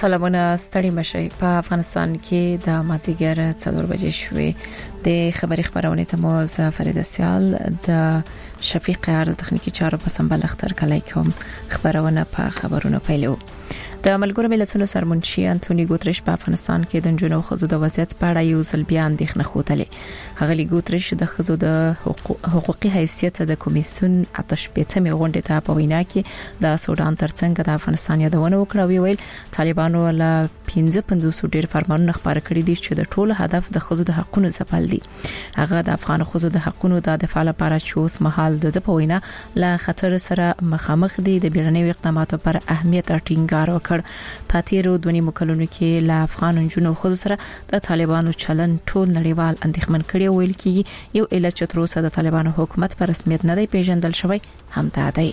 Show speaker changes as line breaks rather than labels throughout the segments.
سلامونه ستړي مشي په افغانستان کې د مازیګر 4 بجې شوې د خبري خبرونه ته مو فرید سیال د شفیق قهر تخنیکی چارو په سمبل اختر کلی کوم خبرونه په خبرونو پیلو د ملګرو ملتونو سرمنشي انټونی ګوتریش په افغانستان کې د جنونو خزو د وضعیت په اړه یو ځل بیا اندېښنه خوتلې هغه ګوتریش د خزو د حقوقي حیثیت د کمیسیون اتشپېتمې غونډې ته په وینا کې د سودان ترڅنګ د افغانستان یادونه وکړه ویل طالبانو له 15 ډیر فرمانونه خبره کړې دي چې د ټولو هدف د خزو د حقوقو ځپل دي هغه د افغان خزو د حقوقو د دفاع لپاره چې اوس مهال د په وینا له خطر سره مخامخ دي د بیړنیو اقداماتو پر اهمیت ټینګار وکړ پاتیرو دونی مکلونو کې له افغان جنونو خود سره د طالبانو چلن ټول نړیوال اندېښمن کړي ویل کیږي یو علت چې تر اوسه د طالبانو حکومت پر رسمیت نه دی پیژندل شوی هم دا دی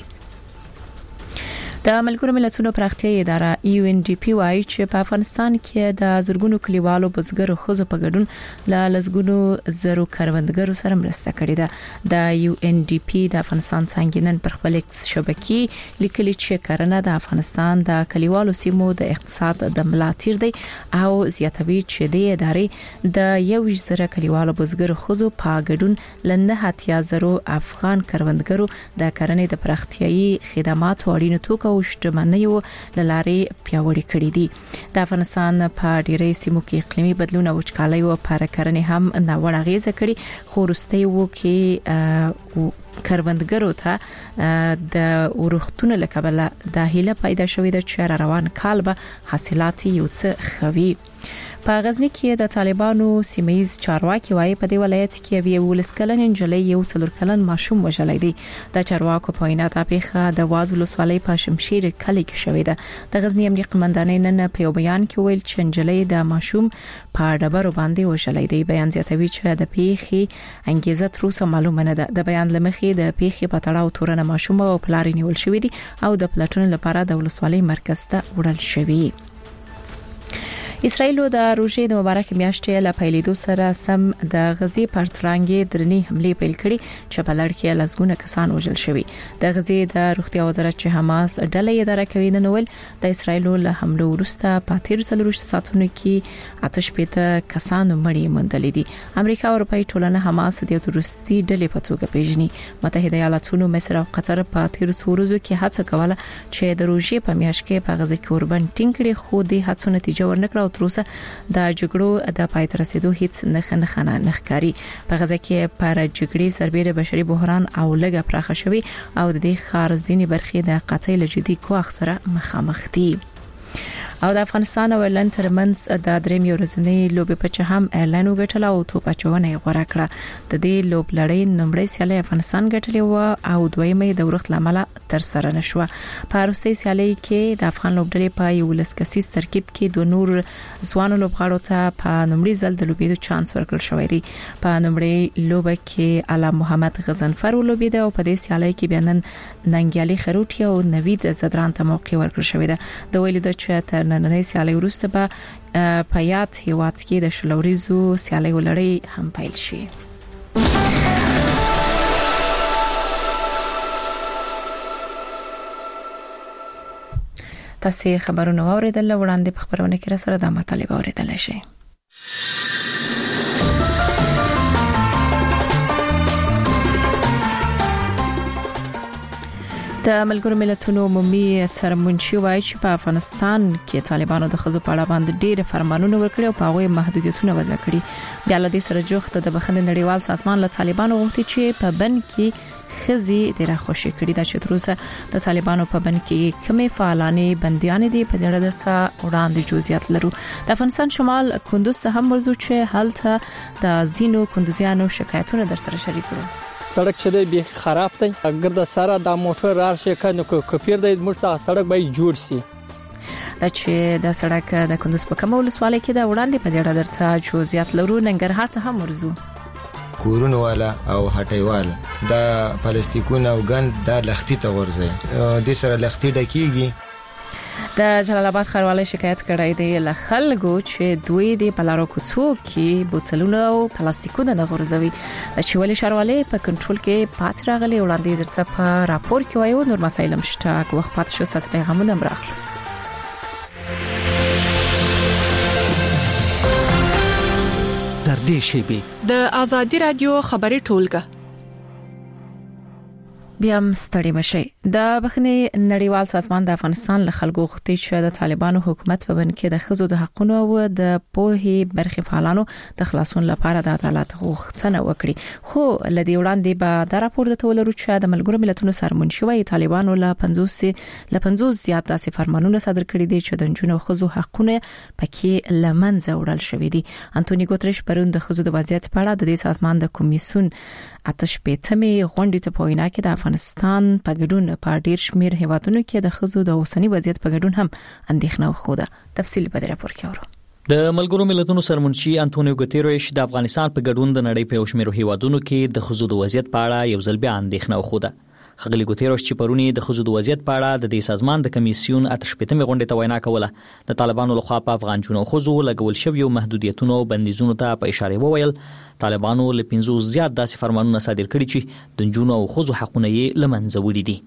د ملګرو ملتونو پراختیايي اداره UNDP وايي چې په افغانستان کې د زرګونو کلیوالو بزګرو خزو په ګډون له لزګونو زرو کروندګرو سره مرسته کړې ده د UNDP د افغانستان څنګهنن پر خپل شبکې لیکلي چې کرنه د افغانستان د کلیوالو سیمو د اقتصاد د ملاتړ دی او زیاتوي چې د ادارې د 1,000 کلیوالو بزګرو خزو په ګډون لنه هتیا زرو افغان کروندګرو د کرنې د پراختیايي خدماتو اړینو توکو او شتمنیو لارې پیاوړې کړې دي د افغانستان په ډیری سیمو کې اقلیمي بدلون او وچکالي او پرکرنې هم ناوړه غیزه کړي خو وروستي وو کې کروندګرو ته د ورختونو لکبل د هیله پیدا شوې د چیر روان کال به حاصلات یو څه خوي په غزنی کې د طالبانو سیمایز چارواکي وايي په دې ولایت کې یو ولسکلن انجلۍ یو څلور کلن ماشوم وژلای دی د چارواکو په وینا د پیښه د وازلو سوالۍ په شمشیر کلی کې شوې ده د غزنی امنیتي قومندانۍ نن په یو بیان کې ویل چې انجلۍ د ماشوم په ډبرو باندې وژلای دی بیان زیاتوي چې د پیښې انګیزه تر اوسه معلومه نه ده د بیان لمخې د پیښې په تړاو تورنه ماشوم او پلار نیول شوې دي او د پلاتون لپاره د ولسوالۍ مرکز ته وړل شوی اسرائیل د روژې د مبارک میاشتې له پیلېدو سره سم د غزي پرترانګي درنی حمله پیل کړي چې په لړ کې لزګونه کسان وژل شوي د غزي د روغتیا وزارت چې حماس ډلې اداره کوي نن ول د اسرائیل له حمله وروسته په 13 ساعتونو کې آتش پېته کسان مړي مندل دي امریکا او اروپאי ټولنه حماس د تروریستي ډلې په توګه پیژني متحده ایالاتونو مصر او قطر په 13 ورځو کې هڅه کوله چې د روژې په میاشت کې په غزي کې اوربن ټینګ کړي خو د هڅو نتیجه ورنکړه تر اوسه د جګړو د پای ته رسیدو هیڅ نه ښکاري په غزه کې پر جګړې سربېره بشري بحران او لګه پراخه شوی او د دې خار ځینی برخې د قطعي لجدي کوخ سره مخامخ دي او د افغانستان او ایرلند ترمنځ د دریم ورځنۍ لوبې په چې هم ایرلند وګټله او توپ اچونه غوړه کړه د دې لوب لړۍ نمبرې سیالي افغانستان ګټلې و او دویمه د ورخت لامل تر سره نشو په روسي سیالي کې د افغان لوبډلې په یو لسکسیس ترکیب کې دوه نور ځوان لوبغاړو ته په نمبرې ځل د لوبېدو چانس ورکړل شوی دی په نمبرې لوب کې اعلی محمد غزنفر ولوبېد او په دې سیالي کې بیانن ننګیالي خروټي او نوید زدران ته موقع ورکړل شوی دی د ویلو د چې نننۍ سیالي وروسته به په یاد هیواد کې د شلوريزو سیالي ولړۍ هم پیل شي تاسو خبرونه اوریدل وړاندې په خبرونه کې را سره د مطالبه اوریدل شي د ملګرو ملتونو عمومي سرمنشي وايي چې په افغانستان کې طالبانو د خزو په اړه باندې ډېر فرمانونه ورکړي او په هغه محدودیتونه وضع کړي بیا له دې سره جوخت د بخښنې نړیوال سازمان له طالبانو غوښتي چې په بن کې خزي ډېر خوشي کړي دا چې تروسه د طالبانو په بن کې کمې فعالانې بنديان دي په دې اړه څه وړاندې جزئیات لرو د افغانستان شمال کندوز ته هم ورزو چې هلته د زینو کندوزیانو شکایتونه در سره شریک کړو
سړک چې دی به خراب دی اگر د سره د موټر راشي کنه کوپیر دی موږ ته سړک به جوړ شي
دا چې د سړک د کندوز په کومه ولسوالۍ کې دا وړاندې په دې اړه درته جزئیات لرو ننګرهار ته هم ورزو
کورونه والا او هټیوال دا پلاستیکونه او ګند دا لختي ته ورځي د سره لختي ډکیږي
د جلال آباد ښاروالۍ شکایت کړی دی له خلکو چې دوی د پلارو کوڅو کې بوتلونه او پلاستیکونه نه غورځوي چې ولې ښاروالۍ په کنټرول کې پات راغلي وړاندې درڅ په راپور کې وایو نور مسایل مشته وخت پات شو ساس پیغامونه مراخله
نږدې شي.
د آزادي رادیو خبري ټولګه
بیا هم ستړي مشي. د بخنی نړیوال سازمان د افغانستان له خلکو غوښتي چې د طالبانو حکومت په بن کې د خزو د حقونو او د پوهې برخې فعالانو د خلاصون لپاره د عدالت غوښتنه وکړي. خو لدی وړاندې به د راپور د تولرو چې د ملګرو ملتونو سرمنشي وایي طالبانو له 50 زیات داسې فرمانونه صادر کړي دي چې د جنونو خزو حقونه پکې لمنځه وړل شوې دي. انټونی ګوتریش پرون د خزو د وضعیت په اړه د دې سازمان د کمیسیون آتش پېتمې غونډې ته په وینا کې د افغانستان په ګډون په ډیر شمیر هیوادونو کې د خزو د اوسنی وضعیت په ګډون هم اندېښنه خوده. تفصیل په راپور کې اورو.
د ملګرو ملتونو سرمنشي انټونیو ګوتریش د افغانستان په ګډون د نړۍ په شمیر هیوادونو کې د خزو د وضعیت په اړه یو ځل بیا اندېښنه خوده. خغلی ګوتریش چې پرونی د خزو د وضعیت په اړه د دې سازمان د کمیسیون آتش پېتمې غونډې ته وینا کوله د طالبانو لخوا په افغان جنو خزو لګول شوی محدودیتونو او بندیزونو ته په اشاره وویل طالبانو له 50 زیات داسې فرمانونه صادر کړي چې د جنو او خزو حقونه یې لمنځه وړي دي.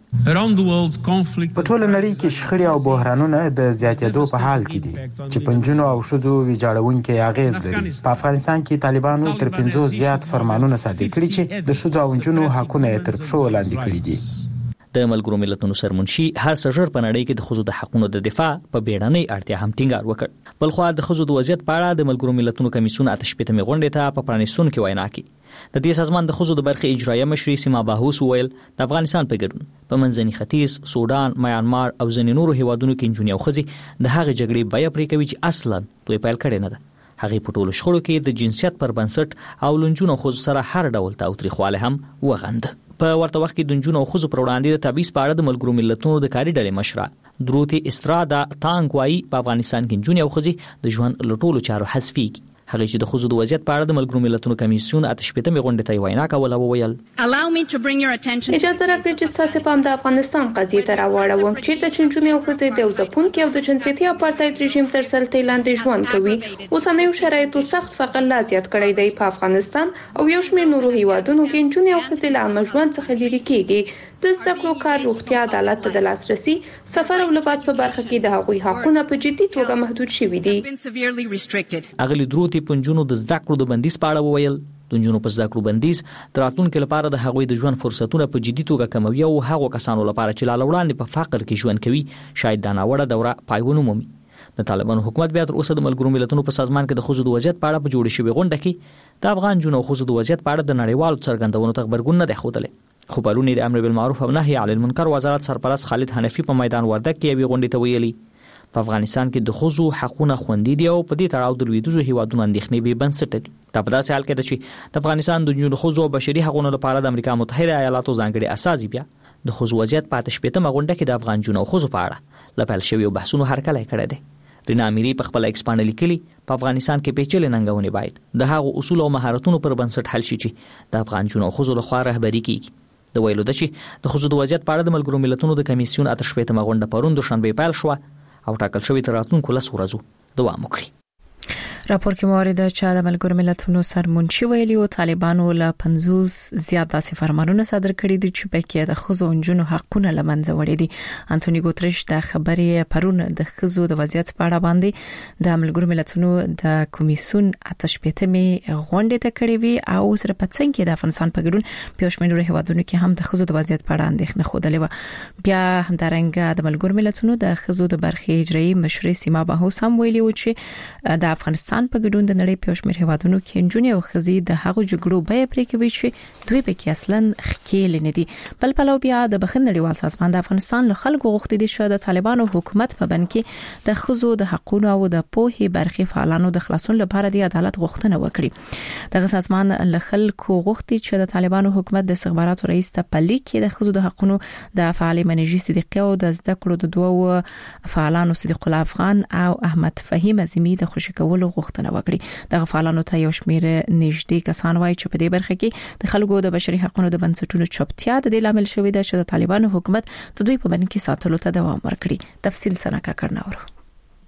په ټوله نړۍ کې شخړې او بحرانونه د زیاتېدو په حال کې دي چې پنځونو او شذو ویجاړونکي اغیز لري. په افغانستان کې طالبانو تر 50 زیات فرمانونه صادر کړي چې د شذو او جنو حقونه تر پښو لاندې کړي دي.
د ملګرو ملتونو سرمنشي هر سجر په نړۍ کې د خزو د حقونو د دفاع په بیړنۍ اړتیا هم ټینګار وکړ. بلخو د خزو د وضعیت په اړه د ملګرو ملتونو کمیسیون آتش پېتمې غونډې ته په پرانیستون کې وینا کړې. د دې سازمان د خزو د برخې اجرایه مشري سیما باهوس ویل د افغانستان په ګډون په منځني ختیځ، سودان، میانمار او ځینې نورو هیوادونو کې جنونی او خزي د هغه جګړې بیا پرې کوي چې اصلا دوی پیل کړي نه ده. هغه په ټولو شخړو کې د جنسیت پر بنسټ او لنجونو خزو سره هر ډول تاوتریخواله هم وغند. په ورته وخت کې د جنونو او خزو پر وړاندې د تبعیض په اړه د ملګرو ملتونو د کاري ډلې مشره دروتی استرادا تانګوای په افغانستان کې جنونی او خزي د ژوند لټولو چارو حذفيږي. هغه چې د خزو د وضعیت په اړه د ملګرو ملتونو کمیسیون آتش پېتمې غونډې ته وینا کوله وویل
اجازه راکړئ چې تاسو په د افغانستان قضیه ته راوړم چې د چنچونی او خزي د ځپونکو او د جنسيتي اپارټاید رژیم تر سلطې لاندې ژوند کوي. اوسنیو شرایطو سخت فقر لا زیات کړی دی په افغانستان او یو شمېر نورو هیوادونو کې چنچونی او خزي له عام ژوند څخه لري کېږي. د زده کړو، کار، روغتیا، عدالت ته د لاسرسي، سفر او لباس په برخه کې د هغوی حقونه په جدي توګه محدود شوي دي.
اغلی دروتی پنځونو د زده کړو د بندیز په اړه وویل د جنونو په زده کړو بندیز تر راتلونکي لپاره د هغوی د ژوند فرصتونه په جدي توګه کموي او هغو کسانو لپاره چې لا وړاندې په فقر کې ژوند کوي شاید دا ناوړه دوره پایونه مومي. د طالبانو حکومت بیا تر اوسه د ملګرو ملتونو په سازمان کې د خزو د وضعیت په اړه په جوړ شوی غونډه کې د افغان جنونو خزو د وضعیت په اړه د نړیوالو څرګندونو ته خبرګون نه دی ښودلی. خو پرون د امر بالمعروف او نهي عن المنکر وزارت سرپرست خالد حنفي په میدان وردګ کې یوې غونډې ته ویلي په افغانستان کې د خزو حقونه خوندي دي او په دې تړاو د لویدیځو هیوادونو اندېښنې به بنسټ دي. دا په داسې حال کې ده چې د افغانستان د جنونو خزو او بشري حقوقو لپاره د امریکا متحده ایالاتو ځانګړي اساسي بیا د خزو وضعیت په آتش پېتمه غونډه کې د افغان جنونو خزو په اړه لپاره شوی بحثونو هرکلی کړی دی. رینا امیری په خپل ایکس باندې لیکلي په افغانستان کې پیچلې ننګونې باید د هغو اصول او مهارتونو پر بنسټ حل شي چې د افغان جنونو خزو لخوا رهبري کیږي. د ویلو د چې د خزو د وضعیت په اړه د ملګرو ملتونو د کمیسیون آتش پېتمه غونډه پرون دوشنبه پیل شو او ټاکل شوی تر راتلونکو 10 ورځو دوام وکړي.
راپور کې موارد چې د ملګرو ملتونو سرمنشي ویلي او طالبانو له 50 زیات داسې فرمانونه صادر کړي دي چې پکې د خزو او جنونو حقونه لمنځه وړي دي. انټونی ګوتریش د خبرې پرون د خزو د وضعیت په اړه باندې د ملګرو ملتونو د کمیسیون آتش پېتمې غونډې ته کړې وي او سره په څنګه کې د افغانستان په ګډون په شمېر هیوادونو کې هم د خزو د وضعیت په اړه اندېښنه خوده و. بیا همدارنګه د ملګرو ملتونو د خزو د برخې اجرایي مشري سیما باهوس هم ویلي و چې د افغانستان په ګډون د نړۍ په شمېر هیوادونو کې جنونی او خزي د هغو جګړو بیا پرې کوي چې دوی په کې اصلا خکېل نه دي. بل پلو بیا د بخښنې نړیوال سازمان د افغانستان له خلکو غوښتي دي چې د طالبانو حکومت په بن کې د خزو د حقوقو او د پوهې برخې فعالانو د خلاصون لپاره د عدالت غوښتنه وکړي. دغه سازمان له خلکو غوښتي چې د طالبانو حکومت د استخباراتو رئیس ته په لیک کې د خزو د حقوقو د فعال منیجي صدیقي او د زده کړو د دوه فعالانو صدیق الله افغان او احمد فهیم عظیمی د خوشی کولو غوښتنه وکړي. دغه فعالانو ته یو شمېر نږدې کسان وایي چې په دې برخه کې د خلکو د بشري حقوقو د بنسټونو چوپتیا د دې لامل شوې ده چې د طالبانو حکومت د دوی په بن کې ساتلو ته دوام ورکړي. تفصیل سنکا کړناورو.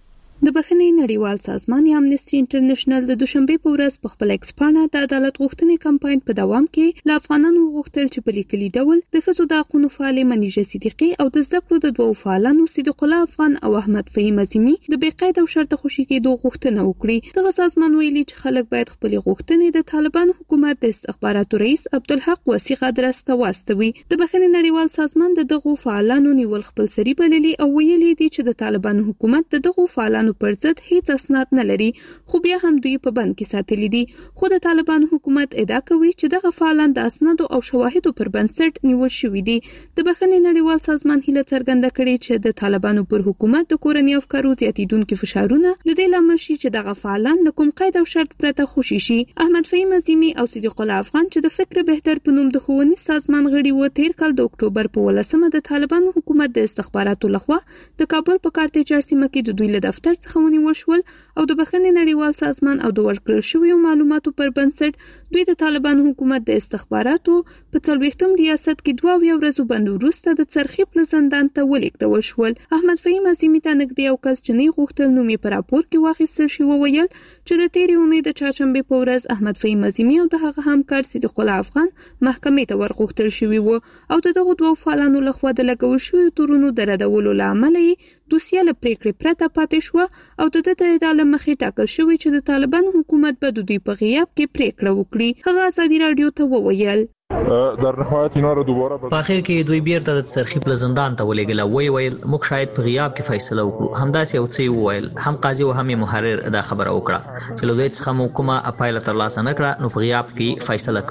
د بخښنې نړیوال سازمان یا امنیسټي انټرنیشنل د دوشنبه په ورځ په خپل ایکسپانه د عدالت غوښتنې کمپاین په دوام کې له افغانانو غوښتل چې په لیکلي ډول د ښځو د حقوقو فعالې منیژه صدیقي او د زده کړو د دوه فعالانو صدیق الله افغان او احمد فهیم عظیمی د بقید او شرط خوشي کېدو غوښتنه وکړي. دغه سازمان ویلي چې خلک باید خپل غوښتنې د طالبان حکومت د استخباراتو رئیس عبدالحق وثیقه درسته واستوي. د بخښنې نړیوال سازمان دغه فعالانو نیول خپل سری بللي او ویلي دي چې د طالبان حکومت دغه فعالانو پر ضد هیڅ اسناد نه لري، خو بیا هم دوی په بند کې ساتلي دي. خو د طالبان حکومت ادعا کوي چې دغه فعالان د اسنادو او شواهدو پر بنسټ نیول شوي دي. د بخښنې نړیوال سازمان هیله څرګنده کړې چې د طالبانو پر حکومت د کورنۍ افکارو زیاتیدونکو فشارونه د دې لامل شي چې دغه فعالان له کوم قید او شرط پرته خوشي شي. احمد فهیم عظیمی او صدیق الله افغان چې د فکر بهتر په نوم د ښوونیز سازمان غړي و، تیر کال د اکتوبر په 18مه د طالبانو حکومت د استخباراتو لخوا د کابل په کارتیجر سیمه کې د دوی له دفتر څخه ونیول شول او د بخښنې نړیوال سازمان او د ورکړل شویو معلوماتو پر بنسټ دوی د طالبانو حکومت د استخباراتو په 40م ریاست کې 2 ورځې بند وروسته د څرخي په زندان ته ولیږدول شول. احمد فهیم عظیمی ته نږدې یو کس چې نه غوښتل نوم یې په راپور کې واخیستل شي وویل چې د تیرې اونۍ د چهارشنبه په ورځ احمد فهیم عظیمی او د هغه همکار صدیق الله افغان محکمې ته ورغوښتل شوی و او دغه دوه فعالانو لخوا د لګول شوی تورونو د ردولو لامل دوسیه له پریکړې پرته پاتې شو او د ادعا له مخې ټاکل شوی چې د طالبان حکومت به د دوی په غیاب کې پریکړه وکړي. هغه ازادي رادیو ته وویل
در نهایت اینا رو دوباره
په اخر کې دوی بیرته د څرخي په زندان ته ولېږل. ویل موږ شاید په غیاب کې فیصله وکړو. همداسې یو څه وویل، هم قاضي او هم محرر دا خبره وکړه چې له دوی څخه مو کومه اپایله ترلاسه نه کړه، نو په غیاب کې فیصله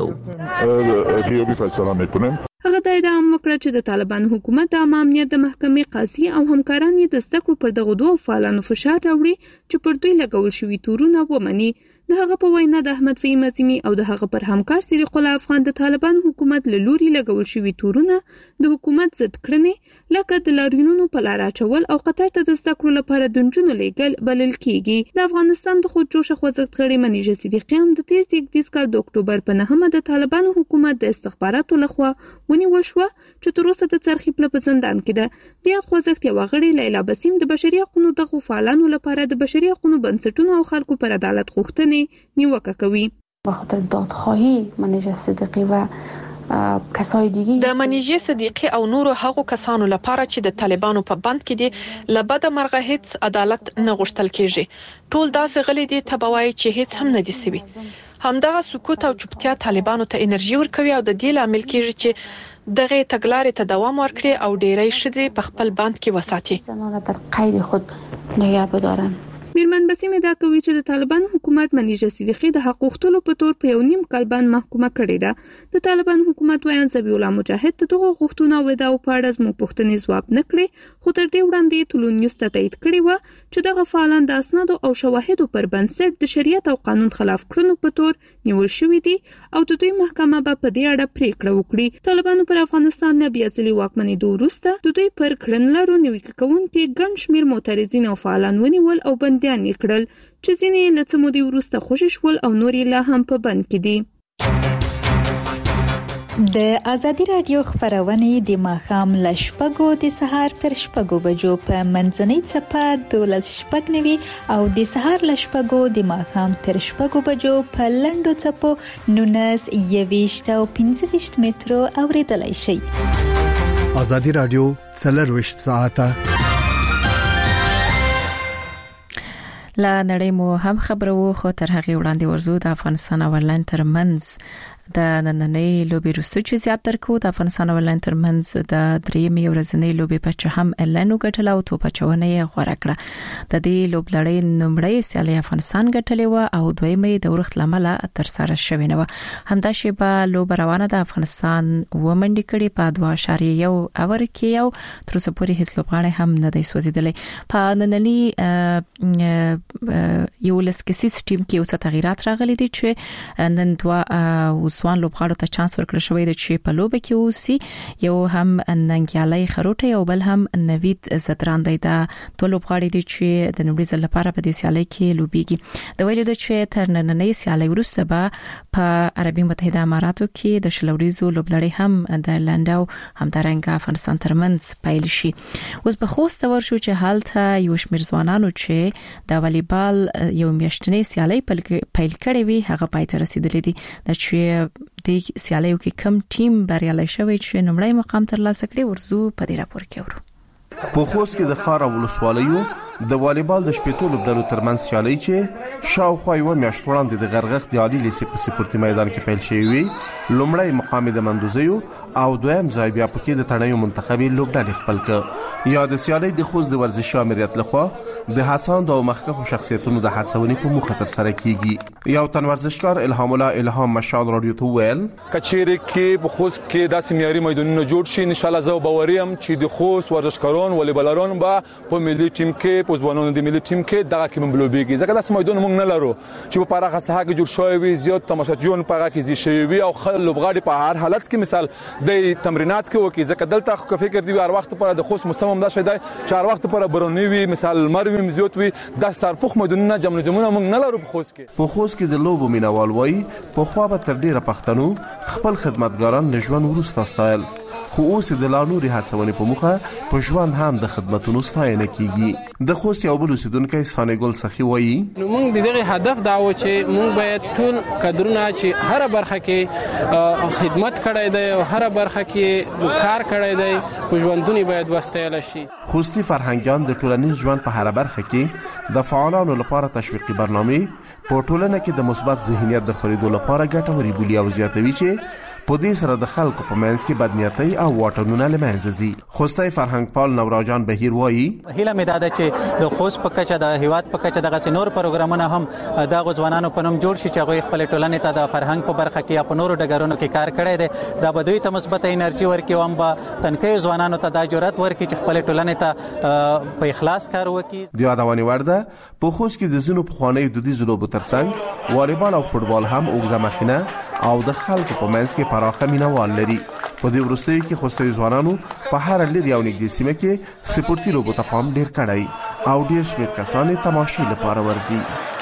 کوو.
غیابی فیصله میکنیم.
هغه د ادعام وکړه چې د طالبان حکومت د عامه امنیت د محکمې قاضي او همکاران یې د زده کړو پر دغه دوه فعالانو فشار راوړي چې پر دوی لګول شوی تورونه ومني. د هغه په وینا د احمد فهیم عظیمی او د هغه پر همکار صدیق الله افغان د طالبان حکومت له لوري لګول شوی تورونه د حکومت ضد کړنې لکه د لاریونونو په لار اچول او قطر ته د زده کړو لپاره د نجونو لیږل بلل کیږي. د افغانستان د خودجوړ خوځښت غړي منیژه صدیقي هم د تیر 18 کال د اکتوبر په 9مه د طالبان حکومت د استخباراتو لخوا ونیول شو چې تر اوسه د څرخي په زندان کې ده. د خوځښت یو غړي لیلا بسیم د بشري حقوقو د فعالانو لپاره د بشري حقوقو بنسټونو او خلکو پر عدالت غوښتنې نیوکه کوي.
بخاطر دادخواهی منیژه صدیقی و کسای دیگه
د منیژه صدیقی او نورو هغو کسانو لپاره چې د طالبانو په بند کې دي لبد مرغه هیڅ عدالت نه غوښتل کیږي. ټول داسې غلي دي تبوای چې هیڅ هم نه دي سوي. همدغه سکوت او چوپتیا طالبانو ته انرژي ورکوي او د دې لامل کیږي چې دغه تګلارې ته دوام ورکړي او ډېری شذې په خپل بند کې وساتي.
زنانه در قید خود نگه بدارن.
میرمن بسیم ادعا کوي چې د طالبان حکومت منیژه صدیقي د حق غوښتلو په تور په 1.5 کال باندې محکومه کړې ده. د طالبان حکومت وایي ذبیح الله مجاهد دغه غوښتنه او ادعا په اړه زموږ پوښتنې ځواب نه کړې، خو تر دې وړاندې ټولون نیوز ته تایید کړی و چې دغه فعالان د اسنادو او شواهدو پر بنسټ د شریعت او قانون خلاف کړنو په تور نیول شوی دي او د دوی محکمه به په دې اړه پریکړه وکړي. طالبانو پر افغانستان نه بیا ځلې واکمنېدو وروسته د دوی پر کړنلارو نیوکه کوونکي ګڼ شمېر معترضین او فعالان ونیول او بندیان یې کړل چې ځینې له څه مودې وروسته خوشي شول او نور یې لا هم په بند کې دي.
د ازادي رادیو خبرونه د ماښام ل شپږو د سهار تر شپږو بجو په منځنۍ چپه 12:09 او د سهار ل شپږو د ماښام تر شپږو بجو په لنډو چپو 19 او 15 مترو اوریدلای شئ.
ازادي رادیو 24 ساعته
لا نړۍ مو هم خبرو خو تر هغه وړاندې ورزو د افغانستان او آیرلند ترمنځ د نننۍ لوبي وروسته چې زیات درکو د افغانستان او آیرلند ترمنځ د درېمې ورځنۍ لوبي په چې هم آیرلند وګټله او توپ چونه یې غوړه کړه. د دې لوبلړۍ نمړۍ سیالي افغانستان ګټلې و او دویمې د ورخت لامل تر سره شوې نه و. همدا شی په لوب روانه د افغانستان ومنډي کړي په 2.1 اور کې او تر اوسه پورې هیڅ لوبغاړی هم نه دی سوځیدلې. په نننۍ یو لسکسیس ټیم کې اوس تغیرات راغلي دي چې نن 2 ځوان لوبغاړو ته چانس ورکړل شوی دی چې په لوبه کې اوسي. یو هم ننګیالي خروټي او بل هم نوید زدراندای دا ټول لوبغاړي دي چې د نوموړي ځل لپاره په دې سیالي کې لوبيږي. د ویلو د چې تر نننۍ سیالي وروسته به په عربي متحده اماراتو کې د شلوريزو لوبلړۍ هم د لنداو همدارنګه افغانستان ترمنځ پیل شي. اوس به خوست ورشو چې حالته یو شمېر ځوانانو چې د والیبال یو میاشتنې سیالي پیل کړې وي هغه پای ته رسیدلې دي. د چې د سیالیو کې کم ټیم بریالي شوی چې نمړی مقام ترلاسه کړي ورزو په دې راپور کې ورو.
په خوست کې د خار ولسوالیو د والیبال د شپېتو لوبډلو ترمنځ سیالي چې شاوخوا یو میاشت وړاندې د غرغښت د عالي لیسې په سپورتي میدان کې پیل شوی وي. لومړی مقام د مندوزیو او دویم ځای بیا پکې د تڼیو منتخبي لوبډلې خپل کړ. یا د سیالي د خوست د ورزشي امریت لخوا د حسن او مخکښو شخصیتونو د هڅونې په موخه تر سره کیږي. یو تن ورزشکار الهام الله الهام مشال رادیو ته ویل
کچېره کې په خوست کې داسې معیاري میدانونه جوړ شي ان شاء الله زه باوریم چې د خوست ورزشکاران والیبالران به په ملي ټیم کې په ځوانانو د ملي ټیم کې دغه کې مبلوبيږي. ځکه داسې میدان موږ نه لرو چې په پراخه ساحه کې جوړ شوی وي زیات تماشاچیان په هغه کې زی شوی وي او خلک لوبغاړي په هر حالت کې مثال د تمرینات کې وکي. ځکه دلته خو فکر دی هر وخت پر د خوست مستمم دا شوی دی چې هر وخت پر برونی وي مثال مروي زیات وي د سرپوخ مدنونه جمنزمونه موږ نه لرو. په خوست
کې د لوبو مینوال وای په خوا به تر ډیره پښتنو خپل خدمتګاران له ژوند وروسته ستایل خو اوس د لا نوري هڅونې په مخه په ژوند هم د خدماتونو ستاینه کیږي. د خوست یو بل اوسیدونکو سانګل سخی وایي
نو موږ د دغه هدف دا و چې موږ باید ټول قدرونه چې هر برخه کې خدمت کړی دی او هر برخه کې کار کړی دی په ژوندونی باید وستایل شي.
خوستی فرهنګیان د ټولنیز ژوند په هر برخه کې د فعالانو لپاره تشویقي برنامه په ټولنه کې د مثبت ذهنیت د خریدو لپاره ګټوري بولی او زیاتوي چې په دې سره د خلکو په منځ کې بدنیتي او واټنونه لمنځه ځي. خوستي فرهنګ پال نوراجان بهیر وایي
هیله مې ده چې د خوست په کچه د هیواد په کچه دغه نور پروګرامونه هم د غوځوانانو په نوم جوړ شي چې هغه خپل ټولنې ته د فرهنګ په برخه کې یا په نورو ډګرونو کې کار کړی دی. دا به دوی ته مثبت انرژي ورکړي او هم به تنکیو ځوانانو ته دا جرأت ورکړي چې خپل ټولنې ته په اخلاص کار وکړي.
د یادونې وړ ده په خوست کې د زینو پخوانیو دودیزو لوبو ترڅنګ والیبال او فوټبال هم اوږده مخینه او د خلکو په منځ کې پراخه مینوال لري. په دې وروستیو کې خوستي ځوانانو په هر لري او نږدې سیمه کې سپورتي لوبو ته پام ډیر کړی او ډیر شمېر کسان تماشې لپاره ورځي.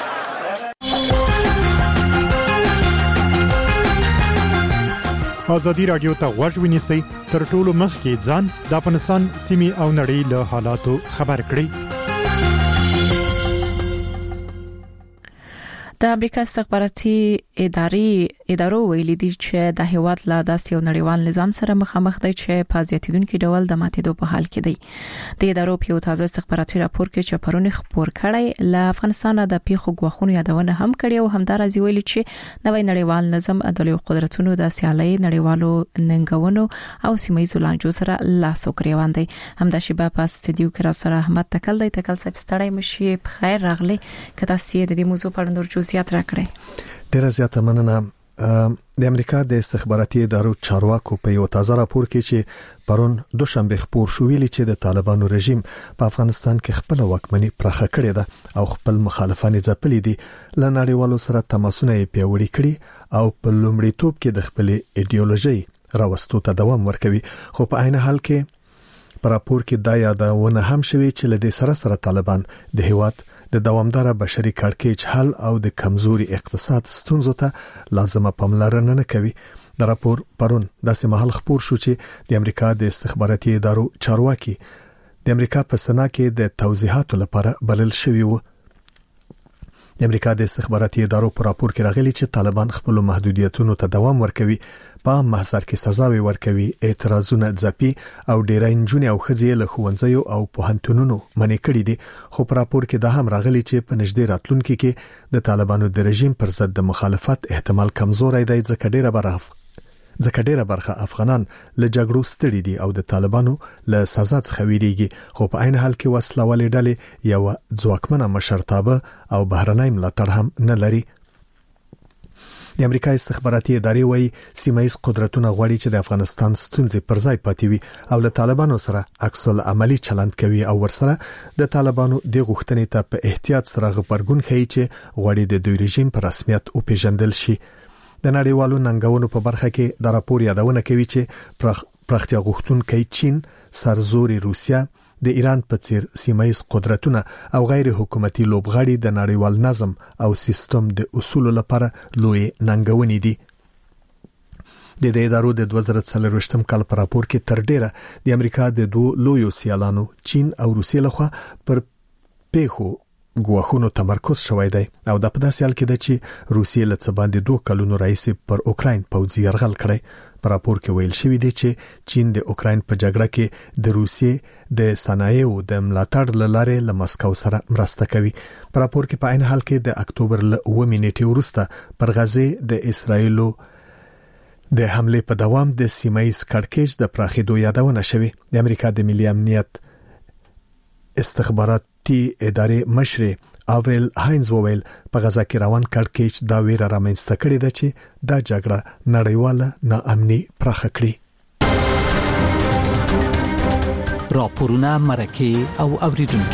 ازادي رادیو ته غوږ ونیسئ تر ټولو مخکې ځان د افغانستان سیمې او نړۍ له حالاتو خبر کړئ.
د امریکا استخباراتي ادارو ویلي دي چې د هیواد لا داسې یو نړیوال نظام سره مخامخ دی چې په زیاتیدونکو ډول د ماتېدو په حال کې دی. د ادارو په تازه استخباراتي راپور کې چې پرون خبر کړی له افغانستان د پیښو غوښونو یادونه هم کړې او همدارنګه ویلي چې نوې نړیوال نظام د قدرتونو د سیالۍ نړیوالو ننګونو او سیمایي لانجو سره لاس وکړي دی. همدا شی په استودیو کې را سره احمد تکل دی. تکل صاحب ستړی مشي په خیر راغلی کته سي د دې موضوع په اړه نور زیات راکړي.
ډیره زیاته مننه. د امریکا د استخباراتي ادارو چارواکو په یو تازه راپور کې چې پرون دوشنبه خبر شو ویلي چې د طالبانو رژیم په افغانستان کې خپل واکمني پرخه کړې ده او خپل مخالفان ځپلي دي. لنړیوالو سره تماسونه پیوړي کړي او په لومړیتوب کې د خپل ایدئولوژي راوستو ته دوام ورکوي. خو په عین حال کې په راپور کې دا یادونه هم شوی چې له دې سره طالبان د هیواد د دوامدار بشري کړکېچ حل او د کمزوري اقتصاد ستونزو ته لازمه پاملرنه نه کوي. د راپور پرون داسې مهال خبر شو چې د امریکا د استخباراتي ادارو چارواکي د امریکا په سنا کې د توضیحاتو لپاره بلل شوی وو. د امریکا د استخباراتي ادارو په راپور کې راغلي چې طالبان خپل محدودیتونو ته دوام ورکوي، په محضر کې سزاوي ورکوي، اعتراضونه ځپي او ډیری نجونې او ښځې له ښوونځیو او پوهنتونونو منع کړي دي. خو په راپور کې دا هم راغلي چې په نږدې راتلونکي کې د طالبانو د رژیم پر ضد د مخالفت احتمال کمزوري دی، ځکه ډیره برخه افغانان له جګړو ستړي دي او د طالبانو له سزا څخه ویریږي. خو په عین حال کې وسله والې ډلې یو ځواکمنه مشرتابه او بهرنۍ ملاتړ هم نه لري. د امریکا استخباراتي ادارې وايي سیمایي قدرتونه غواړي چې د افغانستان ستونزې پر ځای پاتې وي او له طالبانو سره عکس العملي چلند کوي او ورسره د طالبانو د غوښتنې ته په احتیاط سره غبرګون ښيي چې غواړي د دوی رژیم په رسمیت او پیژندل شي. د نړیوالو ننګونو په برخه کې د راپور یادونه کوي چې پراختیا غوښتونکي چین، سرزوري روسیا، د ایران په څیر سیمایي قدرتونه او غیر حکومتي لوبغاړي د نړیوال نظم او سیستم د اصول لپاره لوی ننګونې دي. د ادارو د 2024 کال په راپور کې تر ډیره د امریکا د دوه لویو سیالانو چین او روسیې لخوا پر پیښو ګواښونو تمرکز شوی دی او د په داسې حال کې ده چې روسیې له څه باندې 2 کلونو راهیسې پر اوکراین پوځي یرغل کړی. په راپور کې ویل شوی دی چې چین د اوکراین په جګړه کې د روسیې د صنایعو د ملاتړ لاره له مسکو سره مرسته کوي. په راپور کې په عین حال کې د اکتوبر ل 9 نیټې وروسته پر غزه د اسرایلو د حمله په دوام د سیمایي کړکېچ د پراخېدو یادونه شوې. د امریکا د ملي امنیت استخباراتي ادارې مشر آوریل هاینز وویل په غزا کې روان کړکېچ دا ویره رامنځته کړې ده چې دا جګړه نړیواله ناامني پراخه کړي.
راپورونه مرکه او اوریدونکو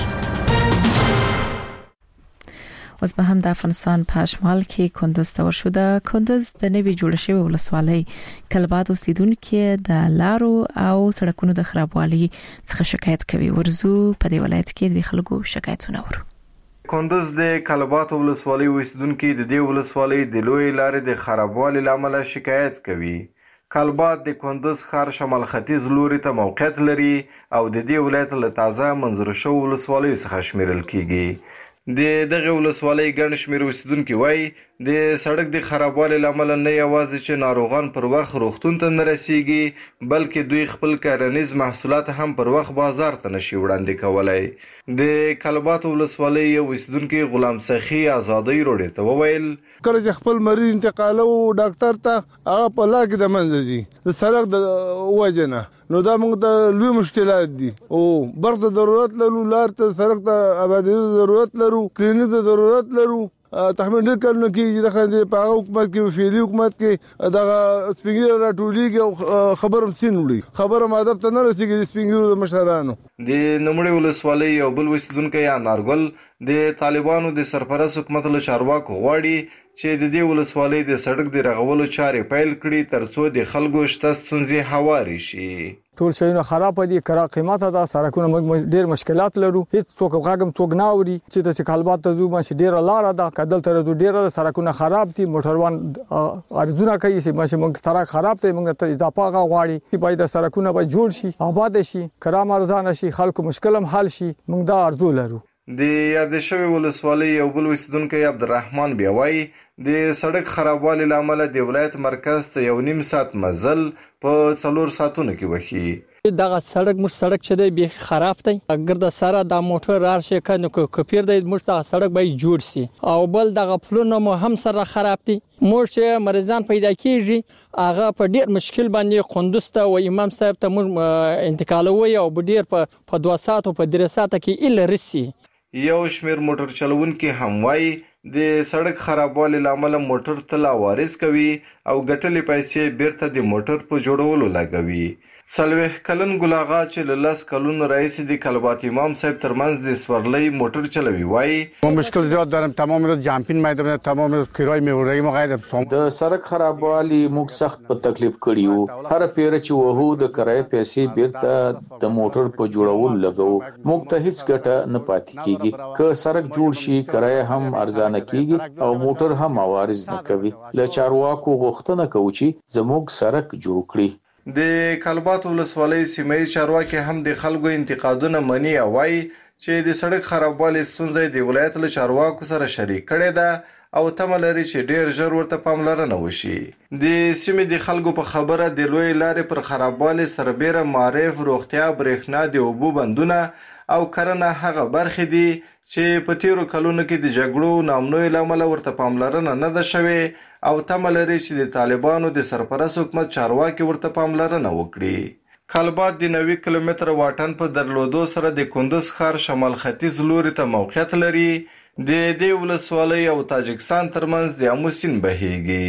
اوس به هم د افغانستان په شمال کې کندز ته ورشوده. کندز د نوي جوړ شوی ولسوالۍ کلبات اوسیدونکو د لارو او سړکونو د خرابوالي څخه شکایت کوي. ورزو په دې ولایت کې د خلکو شکایتونه ورو.
کندز د کلبات ولسوالۍ اوسیدونکو د دې ولسوالۍ د لوی لارې د خرابوالي لامل شکایت کوي. کلبات د کندز ښار شمال ختیځ لوري ته موقعیت لري او د دې ولایت له تازه منظور شوو ولسوالیو څخه شمیرل کیږي. د دغه ولسوالۍ ګڼ شمېر اوسیدونکي وایي د سړک د خرابوالي لامل نه یوازې چې ناروغان پر وخت روغتون ته نه رسیږي بلکې دوی خپل کرنیز محصولات هم پر وخت بازار ته نشي وړاندې کولای. د کلبات ولسوالۍ یو اوسیدونکي غلام سخي آزادۍ روډ ته وویل
کله چې خپل مریض انتقالو ډاکټر ته هغه په لار کې د منځ دي د سړک د وجنه نو دا موږ ته لوی مشکلات دي او برته ضرورت لرو لار ته سړک ته آبادی ضرورت لرو کلینیک ته ضرورت لرو تحمل کړنه کې د خلک په حکومت کې فعلی حکومت کې دغه سپینګر راټولېږي او خبرم سین وړي خبرم ادب ته نه رسیږي د سپینګر مشرانو.
د نمړې ولسوالۍ یو بل اوسیدونکی انارګل د طالبانو د سرپرست حکومت له چارواکو غواړي چې د دې ولسوالۍ د سړک د رغولو چارې پیل کړي ترڅو د خلکو شته ستونزې هواري شي.
ټول شیونه خراب دي کرا قیمته دا سرکونه موږ ډیر مشکلات لرو هیڅ څوک غاګم څوک نه اوري چې د کلبات ته زو ماشي ډیر لار ده کدل تر ډیر سرکونه خراب دي موټروان ارزونه کوي چې ماشي موږ سرک خراب ته موږ ته اضافه غواړي چې باید سرکونه به جوړ شي آباد شي کرام ارزان شي خلکو مشکلم حل شي موږ دا ارزو لرو.
د یاد شوی ولسوالۍ یو بل اوسیدونکی عبدالرحمن بیاوي د سړک خرابوالي لامل د ولایت مرکز ته 1.5 ساعت مزل په 4 ساعتونو کې وخی.
دغه سړک مش سړک چې دی به خراب دی اگر د سره د موټر راشي کنه کپیر دی مش د سړک به جوړ سي او بل دغه پلونه مو هم سره خراب دي مور چې مریضان پیدا کیږي هغه په ډیر مشکل باندې قندوز ته او امام صاحب ته انتقالوي او ډیر په 2 ساعت او په 3 ساعت کې ال رسي.
یو شمیر موټر چلوونکي هم وایي د سړک خرابوالي لامل موټر تل وارث کوي او ګټلې پیسې بیرته د موټر په جوړولو لګوي. سلوه کلن ګلاغا چې للاس کلون رئیس د کلبات امام صاحب ترمنځ د سورلۍ موټر چلوي وایي
ما مشکل زیاد دارم تمام روز جامپین میدان تمام روز کرای میوړی ما غیر
د سړک خرابوالي موږ سخت په تکلیف کړیو هر پیر چې وهو د کرای پیسې بیرته د موټر په جوړول لګو موږ ته هیڅ ګټه نه پاتې کیږي که سړک جوړ شي کرای هم ارزانه کیږي او موټر هم عوارض نه کوي له چارواکو غوښتنه کوي چې زموږ سړک جوړ کړي.
د کلبات ولسوالۍ سیمایي چارواکي هم د خلکو انتقادونه مني او وايي چې د سړک خرابوالي ستونزې د ولایت له چارواکو سره شریک کړي ده او تمه لري چې ډیر ژر ورته پاملرنه وشي. د سیمې د خلکو په خبره د لوی لارې پر خرابوالي سربېره معرف روغتیا برېښنا د اوبو بندونه او کرنه هغه برخې دي چې په تیرو کلونو کې د جګړو نامنوي لامل ورته پاملرنه نه ده شوې او تمه لري چې د طالبانو د سرپرست حکومت چارواکي ورته پاملرنه وکړي. کلبات د 90 کیلومتر واټن په درلودو سره د کندز ښار شمال ختیځ لوري ته موقعیت لري. د دې ولسوالۍ او تاجکستان ترمنځ د امو سیند بهیږي.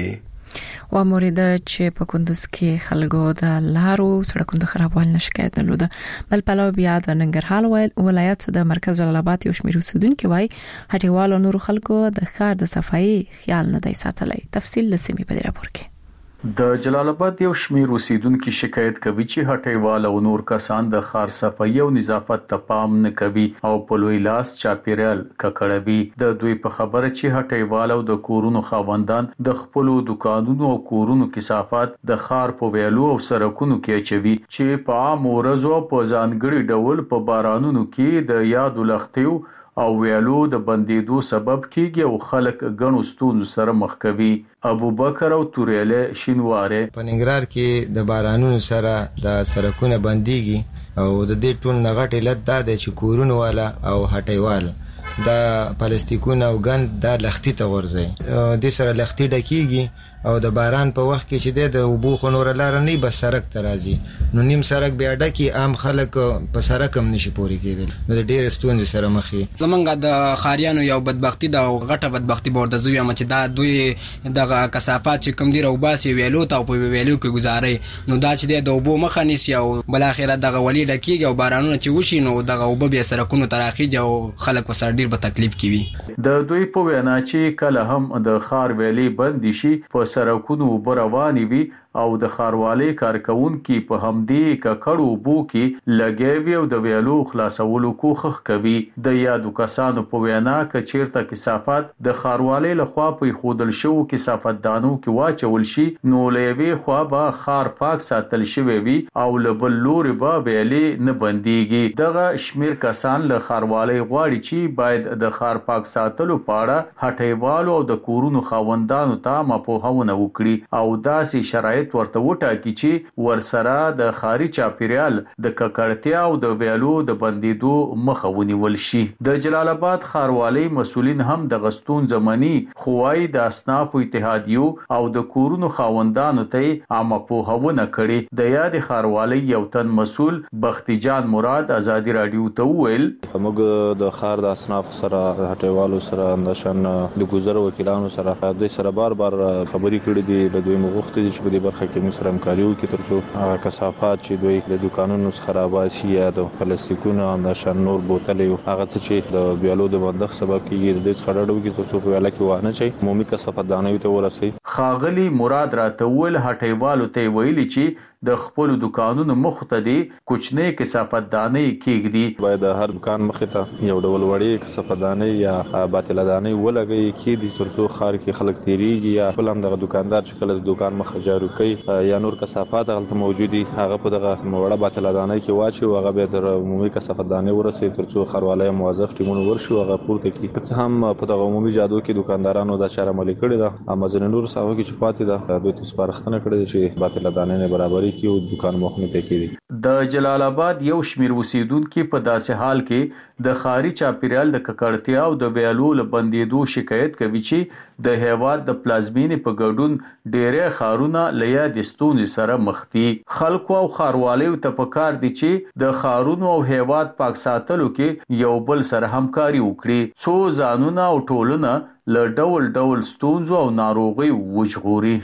و مورد چې په کندوز کې خلکو د لارو سړکونو د خرابوالي نه شکایت درلوده. بل پلو بیا د ننګرهار ولایت د مرکز جلال آباد یو شمېر اوسیدونکو وایي هټیوال او نور خلکو د ښار د صفایي خیال نه دی ساتلی. تفصیل لسمې په دې راپور کې.
د جلال آباد یو شمېر اوسیدونکو شکایت کوي چې هټیوال او نور کسان د ښار صفایي او نظافت ته پام نه کوي او په لوی لاس چاپیریال ککړوي. د دوی په خبره چې هټیوال او د کورونو خاوندان د خپل دکانونو او کورونو کثافات د ښار په ویلو او سړکونو کې اچوي چې په عام ورځو په ځانګړي ډول په بارانونو کې د یاد لختیو او ویلو د بندیدو سبب کیږي او خلک غنو ستونزو سره مخ کوي. ابو بکر او توریاله شینواره
په ننګرهار کې د بارانونو سره د سړکونه بنديږي او د دې ټول نغټ علت دا دی چې کورونو والا او هټیوال د پلاستیکونو او ګند د لختي ته ورځي د سره لختي ډکیږي او د باران په وخت کې چې د وبو خنور لار نه بس سړک ته راځي نو نیم سړک بیا ډکی عام خلک په سړک هم نشي پوري کېدل نو د ډېر ستونزې سره مخ دي.
زمونږ د خاریانو یو بدبختی د غټه بدبختی بورد زوی هم چې دا دوی دغه کثافات چې کوم دی روباسي ویلو ته په ویلو کې گزاري نو دا چې د وبو مخ نيسي او بل اخره دغه ولی ډکیږي او بارانونه چې وشي نو دغه وب بیا سړکونو تراخیږي او خلک وسره ډېر په تکلیف کوي.
د دوی په وینا چې کله هم د خار ویلي بند شي په سړکونو رواني وي او د خاروالي کارکونکو په همدې ککړو بو کې لګیوي او د ویلو خلاصولو کوخخ کوي. د یادو کسانو په وینا ک چیرته کثافات د خاروالي لخوا په خودل شو کثافت دانو کې واچول شي نو لوي خو به خار پاک ساتل شوی وي او لبل لوري به ویلي نه بنديږي. دغه شمیر کسان له خاروالي غواړي چې باید د خار پاک ساتلو پاړه هټیوالو او د کورونو خاوندانو ته مپوهونه وکړي او داسې شرایط ورته وټاکي چې ورسره د خاري چاپیریال د ککړتیا او د ویلو د بندیدو مخه ونیول شي. د جلال آباد خاروالي مسولین هم د غستون زمانی خوای د اصناف اتحادیو او د کورونو خاوندانو ته عامه پوهونه کړي. د یاد خاروالي یو تن مسول بختی جان مراد ازادي رادیو ته ویل
موږ د خار د اصناف سره هټیوالو سره اندشن د ګذر وکیلانو سره دوی سره بار خبرې کړې دي. د دوی مغوښتي چې په دې برخه کې موږ سره همکاري وکړو ترڅو کثافات چې دوی د دکانونو څخه راوباسي یا د پلاستیکونو اندشن نور بوتلې هغه څه چې د بیالو د بندښت سبب کیږي د څخه ډډه وکړي ترڅو په ویاله کې وانه شي عمومي کثافت دانوي ته ورسي.
خاغلی مراد راته ول هټیوالو ته ویلي چې د خپل دکانونو مخ ته دي کوچنی کثافت دانې کېږي.
باید هر دکان مخ ته یو ډول وړي کثافت دانې یا باطل دانې ولګي کېږي ترڅو خار کې خلک تیریږي یا بل هم دغه دکاندار چې کله د دکان مخ جارو کوي یا نور کثافات هغه موجودي هغه په دغه وړه باطل دانې کې واچي او هغه به در عمومي کثافت دانې ورسي ترڅو خاروالي موظف ټیمونه ورشي هغه پورته کی که هم په دغه عمومي جادو کې دکاندارانو د چاره عملي کړی دا امازون نور ساوه کې چې پاتې ده دوی تاسو سپارښتنه کړې چې باطل دانې نه برابرۍ کې او دکان مخنه ته کېږي.
د جلال آباد یو شمیر اوسیدونکو په داسې حال کې د خاري چاپیریال د ککړتیا او د ویلو لبندیدو شکایت کوي چې د هیواد د پلازمینې په ګډون ډېرې خارونه لیا د ستونزې سره مخ دي. خلکو او خاروالو ته پکار دي چې د خارونو او هیواد پاک ساتلو کې یو بل سره همکاري وکړي څو ځانونه او ټولونه له ډول ډول ستونزو او ناروغي وژغوري.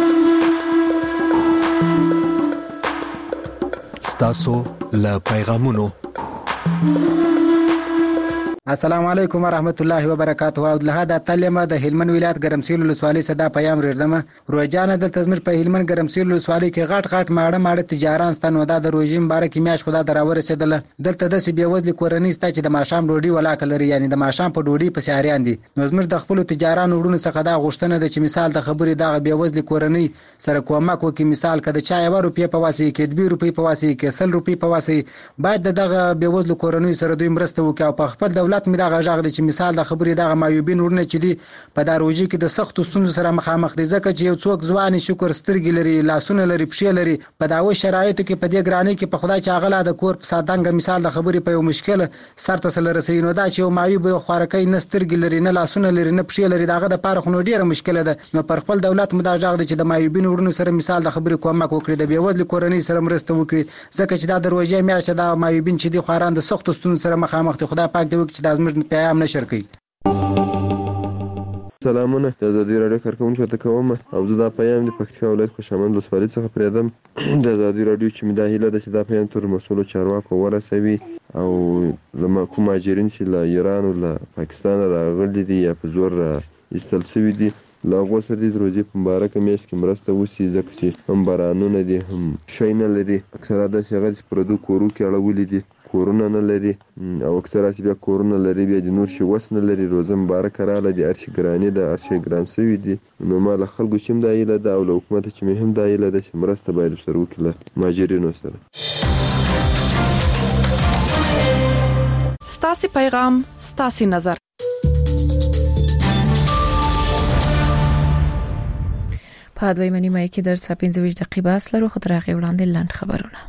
تاسو له پیغامونو
السلام علیکم ورحمت الله وبرکاته. او له دا تلمه د هلمند ولایت ګرمسیل ولسوالۍ صدا پیام ردمه روزانه د تزمر په هلمند ګرمسیل ولسوالۍ کې غټ ماړه تجاران ستنو دا د روزیم بارکې میاش خدا درور رسیدله دلته د سی بیوزل کورنۍ ستا چې د ماشام ډوډۍ ولا کلري یعنی د ماشام په ډوډۍ په سیاریان دي. نو زمر د خپل تجاران وړونو څخه دا غوښتنه ده چې مثال د خبرې دا بیوزل کورنۍ سره کومک وکي مثال کده چا 1 روپیه په واسي کې 2 روپیه په واسي کې 100 روپیه په واسي باید دغه بیوزل کورنۍ سره دوی مرسته وکي او په خپل دولت می دا غږ دي چې مثال د خبرې دغه مایوبین ورنه چې دي په داروجي کې د سخت ستونزو سره مخامخ دي ځکه چې یو څوک ځواني شکر سترګې لري لاسونه لري پښې لري په داوي شرایطو کې په دې ګرانی کې په خدای چې غلا د کور په سادنګ مثال د خبرې په یو مشکل سرته سره رسېږي نو دا چې یو مایوب خورکې نه سترګې لري نه لاسونه لري نه پښې لري دغه د پاره خو ډیره مشکله ده. نو پر خپل دولت مدا غږ دي چې د مایوبین ورنه سره مثال د خبرې کومک وکړي د بیوزل کورنۍ سره مرسته وکړي ځکه چې دا دروازه میاشته د مایوبین چې دي خوران د سخت ستونزو سره مخامخ دي. خدای پاک دې وکړي چې د ازمر پیغام نشر کړي.
سلامونه، د ازادي راډیو کارکونکو ته کوم او زه دا پیغام د پکتیکا ولایت خوشامند ولسوالۍ څخه پریدم. د ازادي راډیو چې مې دا هیله ده چې دا پیغام تر مسؤلو چارواکو ورسوي او لما کوم مهاجرین چې له ایران او له پاکستان راغلي دي یا په زور ایستل شوي دي له هغو سره د روژې په مبارکه میاشت کې مرسته وشي، ځکه چې هم بارانونه دي هم شی نه لري. اکثره داسې هغه چې پردو کورو کې اړولي دي، کورونه نه لري او اکثره چې بیا کورونه لري بیا د نور شي وس نه لري. روزه مبارکه راغله، د هر شي ګراني ده، هر شي ګران شوي دي. نو ما له خلکو چې هم دا هیله ده او له حکومت چې مې هم دا هیله ده چې مرسته باید ورسره وکړي له مهاجرینو سره.
ستاسې پیغام ستاسې نظر.
په دویمه نیمه کې در 15 دقیقې بس لرو. خو تر هغې وړاندې لنډ خبرونه.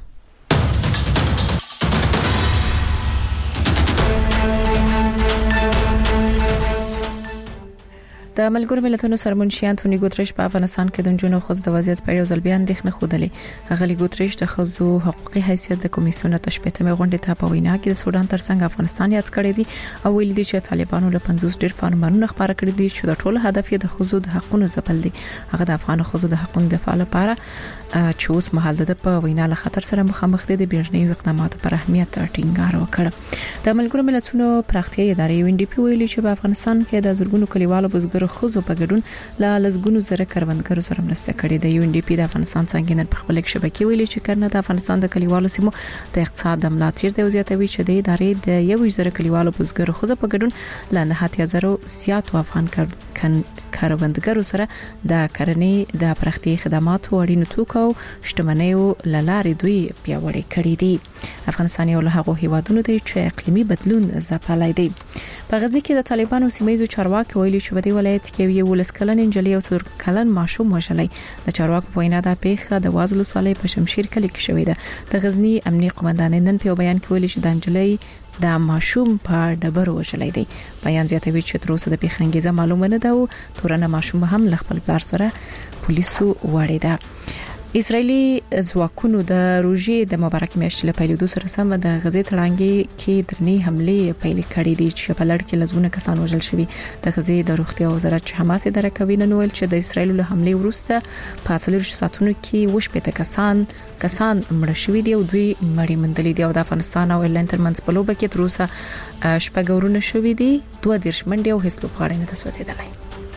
د ملګرو ملتونو سرمنشي انټونی ګوتریش په افغانستان کې د جنونو خصوص د وضعیت په اړه ځل بیا اندېښنه خوده. هغه ګوتریش د خزو حقوقي حیثیت د کمیسیون تشبیهمه غونډه ته په وینا کې د سودان ترڅنګ افغانستان یاد کړی دی او ویل دي چې طالبانو له 50 ډیر فرمانونه خبره کړی دي چې د ټولو هدف یې د خزو د حقوقو ځپل دي. هغه د افغان خزو د حقوقو دفاع لپاره چې اوس مهال د په وینا له خطر سره مخامخ دي د بیړنیو اقداماتو پر اهمیت ټینګار وکړ. د ملګرو ملتونو پراختیايي ادارې UNDP ویلي چې په افغانستان کې د زورګونو کلیوالو بزګر خزو په ګډون لا لزګونو زره کروندګرو سره مرسته کړې ده. UNDP د افغانستان څنګه په خپل شبکې ویلي چې کرنه د افغانستان د کلیوالو سیمو د اقتصاد د ملاتړ د زیاتوي چې د ادارې د 1000 کلیوالو بزګر خزو په ګډون لا 9000 زیات افغان کروندګرو سره د کرنې د پراختیايي خدماتو اړینو توکو شتمنیو لارې دوی پیاوړې کړې دي. افغانستان یو له هغو هیوادونو دی چې اقلیمي بدلون ځپلای دی. په غزنی کې د طالبانو سیمایي چارواکي ویلي چې په دې ولایت کې یو ولسکلن انجلۍ او 3 کلن ماشوم وژلای. د چارواکو په وینا دا پیښه د وازل ولسوالۍ په شمشیر کلی کې شوې ده. د غزنی امنیي قومندان نن په بیان کې ویلي چې د انجلۍ د ماشوم په ډبرو وژلای دی. بیان زیاتوي چې تر اوسه د پیښې انګیزه معلومه نه ده او تورنه ماشوم هم له خپل پلار سره پولیسو وړي ده. اسرایلی ځواکونو د روژې د مبارک میاشتې له پیلېدو سره سم د غزې تړانګې کې درنې حمله پیل کړې دي چې په لړ کې لزونه کسان وژل شوي. د غزې د روغتیا وزارت چې حماس اداره کوي نن ویل چې د اسرایل له حمله وروسته په 40 ساعتونو کې وشپېته کسان مړ شوي دي او دوی مړی مندلې دي. او د افغانستان او ایرلند ترمنځ په لوبه کې تر اوسه شپږ ورونه شوي دي، 2 منډې او هیڅ لوبغاړی نه تسوځېدلی.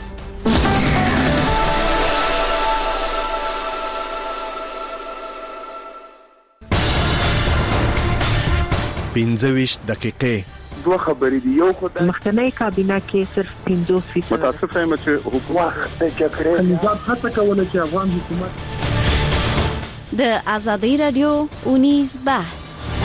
25 دقیقې
دوه خبرې دي. یو خو د
مخکنی کابینه کې صرف 50%
متاسفه یم چې حکومت د جګړې
نظام هڅه کوله چې افغان حکومت
د ازادي رادیو اونیز بحث.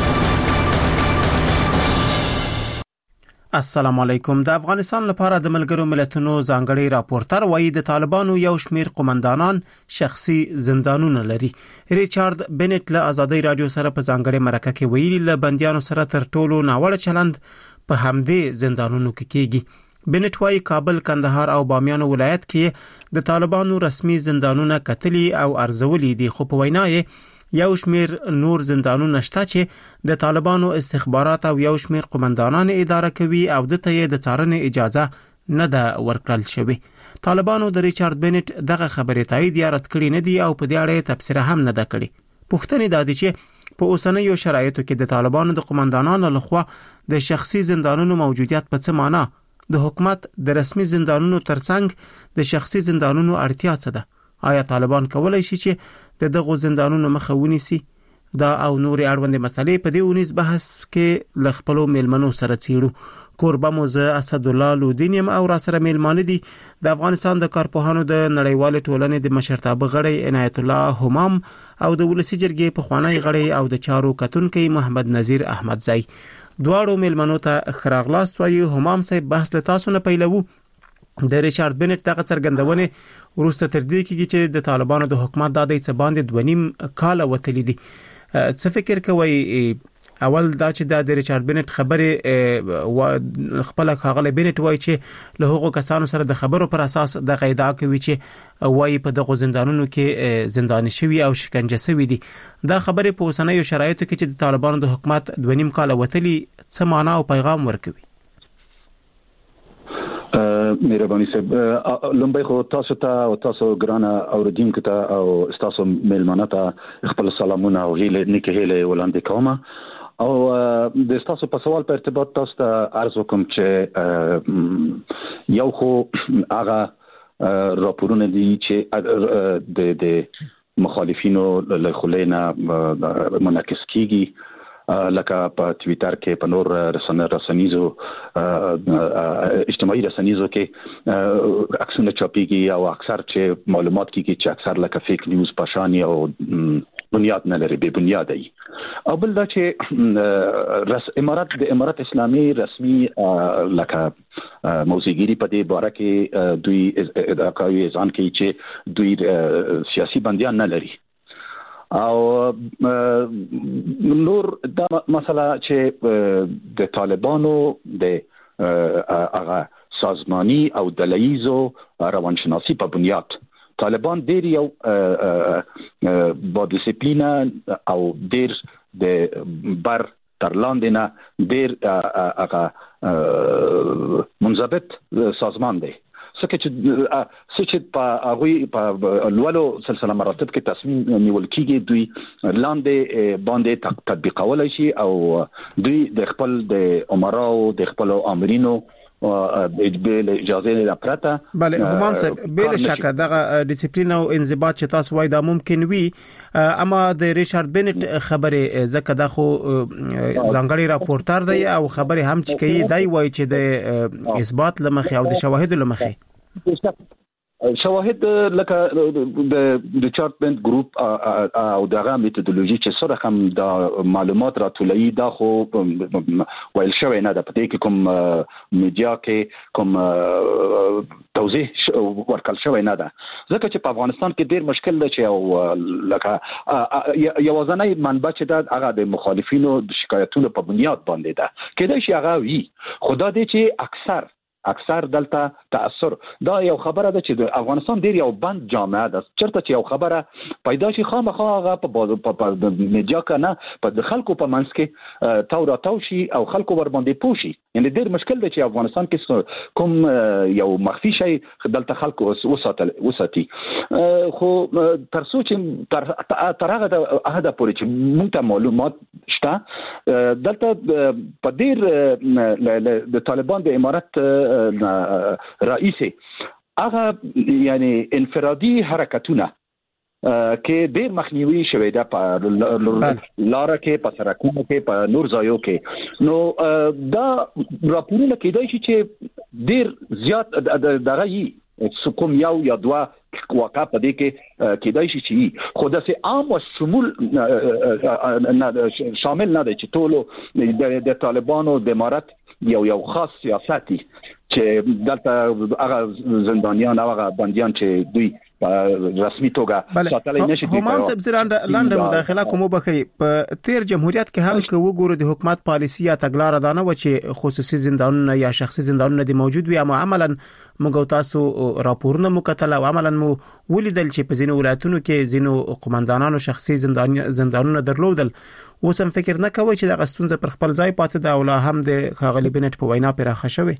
السلام علیکم. د افغانستان لپاره د ملګرو ملتونو ځانګړي راپورټر وایي د طالبانو یو شمیر قومندانان شخصي زندانونه لري. ریچارډ بنټ له ازادي رادیو سره په ځانګړي مرکه کې ویلي له بنديانو سره تر ټولو ناوړه چلند په همدې زندانونو کې کیږي. بنټ وایي کابل، کندهار او بامیان ولایت کې د طالبانو رسمي زندانونه کتلي او ارزولي دي، خو په وینا یې یو شمیر نور زندانونه شته چې د طالبانو استخبارات او یو شمیر قومندانان اداره کوي او د ته د څارنې اجازه نه ده ورکړل شوې. طالبانو د ریچارډ بنټ دغه خبرې تایید یا رد کړې نه دي او په دې اړه تبصره هم نه ده کړې. پوښتنه دا ده چې په اوسنیو شرایطو کې د طالبانو د قومندانانو لخوا د شخصي زندانونو موجودیت په څه معنی، د حکومت د رسمي زندانونو ترڅنګ د شخصي زندانونو اړتیا څه ده؟ آیا طالبان کولای شي چې د دغه زندانونو مخه ونیسي؟ دا او نور اړوند مسلې په دې اونیز بحث کې ل خپل میلمنو سره څیړو. کوربه موزه اسد الله لودینیم او را سره میلمانه دي د افغانستان د کارپوهانو د نړیوال ټولنې د مشرتابه غړي عنایت الله همام او د ولسی جرګې په خوانی غړي او د چارو کتونکي محمد نذیر احمدزئی. دواړو میلمنو ته خراغلاست وایي. همام صاحب بحث له تاسو نه پیلوو. د ریچارډ بنټ دغه څرګندونه ورسته تر دې کېږي چې د طالبانو د حکومت د دې څه باندې 2.5 کال وتلی دي. څه فکر کوي؟ اول دا چې د ریچارډ بنټ خبره خپل خاغله بنټ وایي چې له هغو کسانو سره د خبرو پر اساس د قاعده کوي چې وایي په دغه زندانونو کې زنداني شوی او شکنجه شوی دي. دا خبره په اوسنیو شرایطو کې چې د طالبانو د حکومت 2.5 کال وتلی څه معنا او پیغام ورکوي؟
مهرباني صاحب لمبي خو تاسو ته او تاسو ګرانه اوردونکو ته او تاسو میلمانه ته خپل سلامونه او هیله نیکه هیله وړاندې کوم او د تاسو په سوال په ارتباط تاسو ته عرض وکم چې یو خو هغه راپورونه دي چې د مخالفینو له خلینا منعکس کیږي لکه په ټوئیټر کې په نور رسنیزو اجتماعي رسنیزو کې عکسونه چاپیږي او اکثر چې معلومات کیږي چې اکثر لکه فیک نیوز پاشانی او بنیاد نه لري به بنیاد ای او بل دا چې امارات اسلامي رسمي لکه موزیګری په دې باره کې دوی ادعاوي ځان کوي چې دوی سیاسي بندیان نه لري او نور دا مسله چې د طالبانو د هغه سازمانی او دلایزو روانشناسی په بنیاد طالبان ډیر یو با ډیسپلینا او ډیر د بر تر لاندې نه ډیر هغه منضبط سازمان دی چې په هغه په لولو سلسله مراتب کې تصمیم نیول کیږي دوی لاندې باندې تطبیقولای شي او دوی د خپل د امراو د خپل امرینو د اجازه نه پرته
بله همام صاحب بل شک دغه ډیسپلین او انضباط چې تاسو وای دا ممکن وي اما د ریچارډ بنټ خبره زکه د خو ځانګړي راپورټر دی او خبره هم چې کوي دی وای چې د اثبات لمخې او د شواهد لمخې
شواهد لکه د ریچارډ بنټ ګروپ او دغه میتودولوژي چې سره هم د معلومات راتولي دا خو ویل شوی نه د پدې کې کوم میډیا کې کوم توضیح ورکړل شوی نه ده ځکه چې په افغانستان کې ډیر مشکل دی چې او لکه یوازنۍ منبع چې د هغه د مخالفینو د شکایتونو په بنیاد باندې ده کله چې هغه وی خدا دې چې اکثر دلته تاثر دا یو خبره ده چې د افغانستان ډیر یو بند جامعه ده چرته چې یو خبره پیدا شي خامخا هغه په میډیا کنه په خلکو په منځ کې تاوراتو شي او خلکو ور باندې پوشي یعنی ډیر مشکل دی چې افغانستان کې کوم یو مخفي شي دلته خلکو وساتي خو تر څو چې تر هغه د اهدا پورې چې موږ ته معلومات شته دلته په ډیر د طالبان د امارات رئیسي هغه یعنی انفرادي حرکتونه کې ډېر مخنیوي شوی دا په لار کې په سرکونو کې په نور ځایو کې نو دا راپورونه کېدای شي چې ډېر زیات دغه یي کوم یو یا دوه واقع په دې کې کېدای شي چې خو د سه عام او شمول شامل نه دی چې ټولو د طالبانو د امارات یو خاص سیاستي چې دلته هغه زندانیان او هغه بنديان چې دوی رسمي توګه ساتلای نشي
همام صاحب لاندې مداخله کوم بخي په تیر جمهوریت کې هم کې وګورو د حکومت پالیسي یا تګلارې دانه و چې خصوصي زندانونه یا شخصي زندانونه د موجود وي اما عملاً موږ تاسو راپورونه مکتله او عملاً مو ولیدل چې په ځینو ولایتونو کې ځینو قومندانانو شخصي زندانونه درلودل اوس هم فکر نه کوي چې د غستونځ پر خپل ځای پاتې دا ولا هم د خاغلی بنټ په وینا پراخه شوی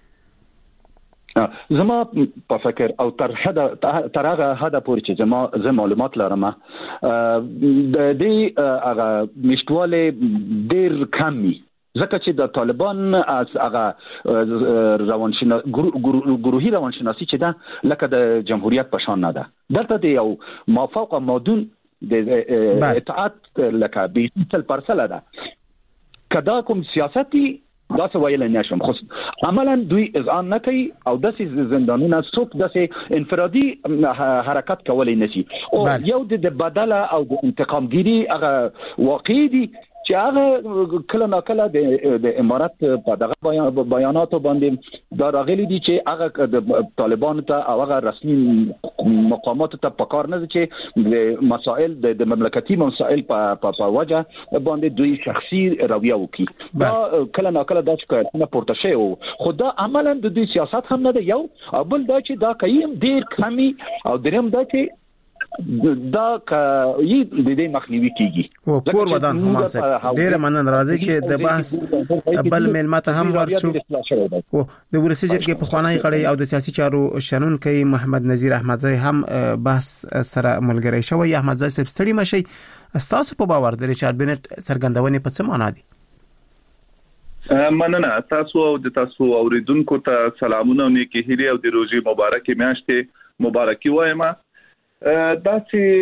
زما په فکر او تر هغه حد پورې چې زما معلومات لرم د دې هغه مشتواله ډیر کمی ځکه چې د طالبان از هغه گروهی روانشناسی چې دا لکه د جمهوریت په شان نه ده دلته د یو مافوق مادون د اطاعت لکه 20% ده کدا کوم سیاسي دا څه ویل نه شم خو عملاً دوی اذعان نه کوي او داسې زندانونه څوک داسې انفرادي حرکت کولای نشي او یو د بدله او د انتقامګيري هغه واقعي دي چې هغه کله ناکله د امارات په دغه بیاناتو باندې دا راغلي دي چې هغه د طالبان ته او هغه رسمي مقامات ته پکار نه دي چې د مسائل د مملکتي مسائل په وجه باندې دوی شخصي رویه وکړي دا کله ناکله دا چې نه پورته شي خو دا عملاً د دوی سیاست هم نه دی یو بل دا چې دا کایم ډیر کمی او دریم دا چې دا د دې مخنیوي کیږي
او کور ودان هم څه ډیره مننه راځي چې د بحث بل ملمت هم ورسو او د ورسېجر کې په خوانای غړي او د سیاسي چارو شنن کوي محمد نذیر احمدزی هم بحث سره ملګری شوی. احمدزی صاحب ستړي مشي تاسو په باور د ریچارډ بنټ سرګندونې په څه معنا دي؟
مننه تاسو او د تاسو اوریدونکو ته سلامونه او نیکی هیلې او د روزي مبارکي میاشتې مبارکي وایم. دا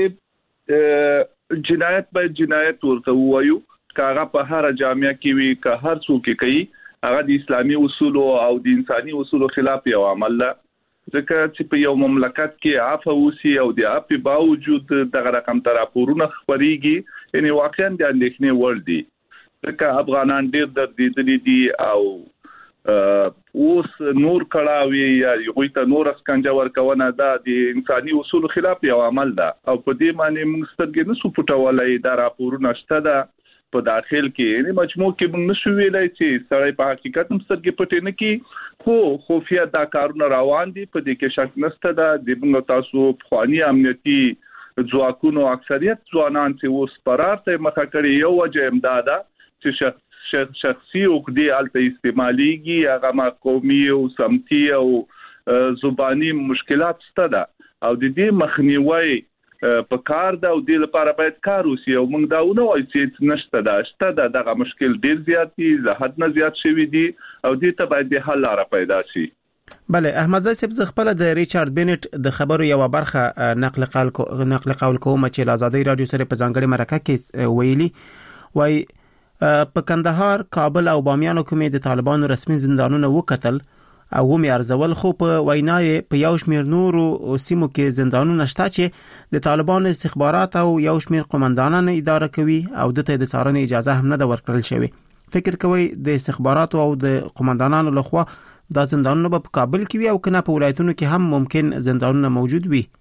چې جنایت به جنایت ورته وایو کاغه په هر جامعه کې وي که هر څوک کوي هغه د اسلامي اصول او د انساني اصول خلاف یو عمل ده. ځکه چې په یو مملکت کې عفو وسی او د عفو باوجود دغه رقم تر راپورونه خبريږي یعنی واقعا د اندېښنې وړ دي. ځکه افغانان ډېر دردي دي او اوس نور کړهوي یا یو ته نور اسکنجا ورکونه دا د انساني اصول خلاف یو عمل ده او په دې معنی موږ سترګې نسو پټولای دا راپورونه شته ده په داخل کې یعنی مجموع کې موږ نشو ویلای چې سړی په حقیقت هم سترګې پټې نه کی خو خفیه دا کارونه روان دي په دې کې شک نشته ده. د موږ تاسو خواني امنیتي ځواکونو اکثریت ځوانان چې اوس فرار ته مخه کړي یو وجه امداد چې شخصي او د الته استعماليږي هغه ما قومي او سمتي او زبانی مشکلات ستده او د دې مخنیوي په کار دا او د لپاره باید کار وسی او موږ دا ونه وایو چې نشته دا شته دغه مشکل ډیر زیات دي زه حد نه زیات شوی دي او دې ته باید د حل لاره پیدا شي.
بله احمدزی صاحب ز خپل د ریچارډ بنټ د خبرو یو برخه نقل قول کوم چې آزادۍ رادیو سره په ځانګړي مرکه کې ویلي وای په کندهار، کابل او بامیانو کې د طالبانو رسمي زندانونه وکتل او مې ارزول خو په وینای په یو شمیر نورو سیمو کې زندانونه شته چې د طالبانو استخبارات او یو شمیر قومندانان اداره کوي او د ته د څارنې اجازه هم نه ورکړل شوی. فکر کوي د استخبارات او د قومندانانو لخوا دا زندانونه په کابل کې وي او کنه په ولایتونو کې هم ممکن زندانونه موجود وي؟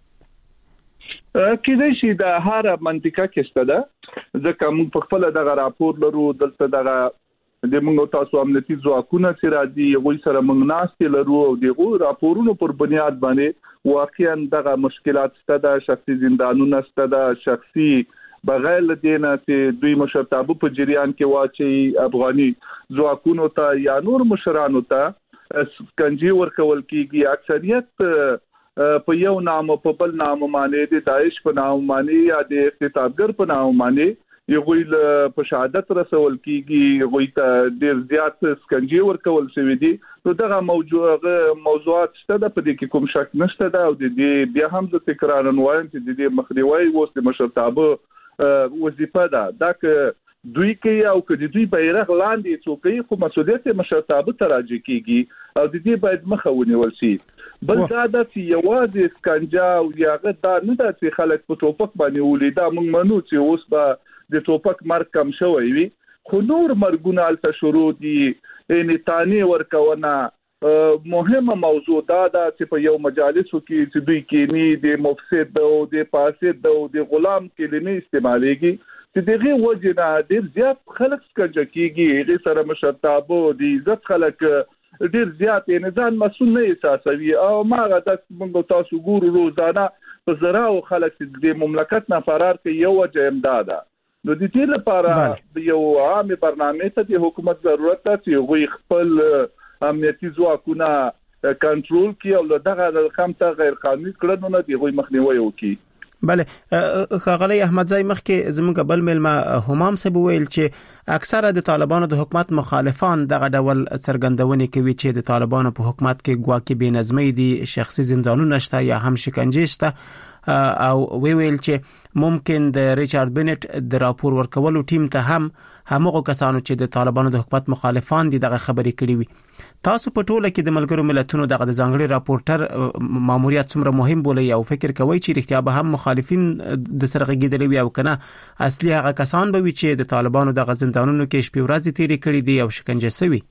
کله چې د هر منطقه کې ستده ځکه موږ په خپل دغه راپور لرو دلته دغه د موږ تاسو امنیتي ځواکونه چې راځي غوي سره موږ ناستې لرو او دغه راپورونو پر بنیاد باندې واقعا دغه مشکلات ستده شخصي زندانونه ستده شخصي بغیر لدینه چې دوی مشرتابه په جریان کې واچي افغاني ځواکونو ته یا نور مشرانو ته کنجي ورکول کیږي. اکثریت په یو نام په بل نام باندې د داعش په نام باندې یا د اقتصادګر په نام باندې یو غویل په شهادت رسول کیږي غوی ته ډیر زیات سکنجي ورکول شوی دي. نو دغه موضوعات شته د پدې کې کوم شک نشته دا او د دې بیا هم د تکرار نوایم چې د دې مخنیوي وسته مشرتابه وظیفه ده دا که دوی کوي او که دوی بیرغ لاندې څوکي خو مسؤلیت مشرتابه تراجع کیږي او د دې باید مخه ونیول شي. بل دا چې یوازې سکنجا او یاغه دا نه د چې خلک په ټوپک باندې ولیدا موږ منو چې اوس به د ټوپک مرګ کم شوی وي خو نور مرګونه الته شروع دي. نتانی ورکونه مهمه موضوع دا چې په یو مجالسو کې چې دوی کې د مفسد او د فاسد او د غلام کلمې استعمالېږي چې دغه وجنه ډیر زیات خلک سکنجه کیږي هغه سره مشرتابه د عزت خلک ډیر زیات نظام مسؤل نه احساسوي او ماغه د موږ تاسو ګورو روزانه په زراو خلک د مملکت نه فرار کوي یو وجه امداد. نو د دې لپاره یو عام برنامه ته د حکومت ضرورت ده چې غوي خپل امنیتي ځواکونه کنټرول کړي او دغه خامته غیر قانوني کړنو نه دی غوي مخنیوي وکړي.
بله خغلی احمدزی مخکې زموږ بل ملما همام صاحب ویل چې اکثره د طالبانو د حکومت مخالفان دغه ډول څرګندونې کوي چې د طالبانو په حکومت کې ګواکې بې نظمۍ دي شخصي زندانونه شته یا هم شکنجې شته او ویل چې ممکن د ریچارډ بنټ د راپور ورکولو ټیم ته هم همغه کسانو چې د طالبانو د حکومت مخالفان دي دغه خبرې کړې وي. تاسو په ټوله کې د ملګرو ملتونو دغه د ځانګړي راپورټر ماموریت څومره مهم بولي او فکر کوي چې رښتیا به هم مخالفین د سره غږیدلې وي او کنه اصلي هغه کسان به وي چې د طالبانو دغه زندانونو کې شپې ورځې تیرې کړې دي او شکنجه شوي؟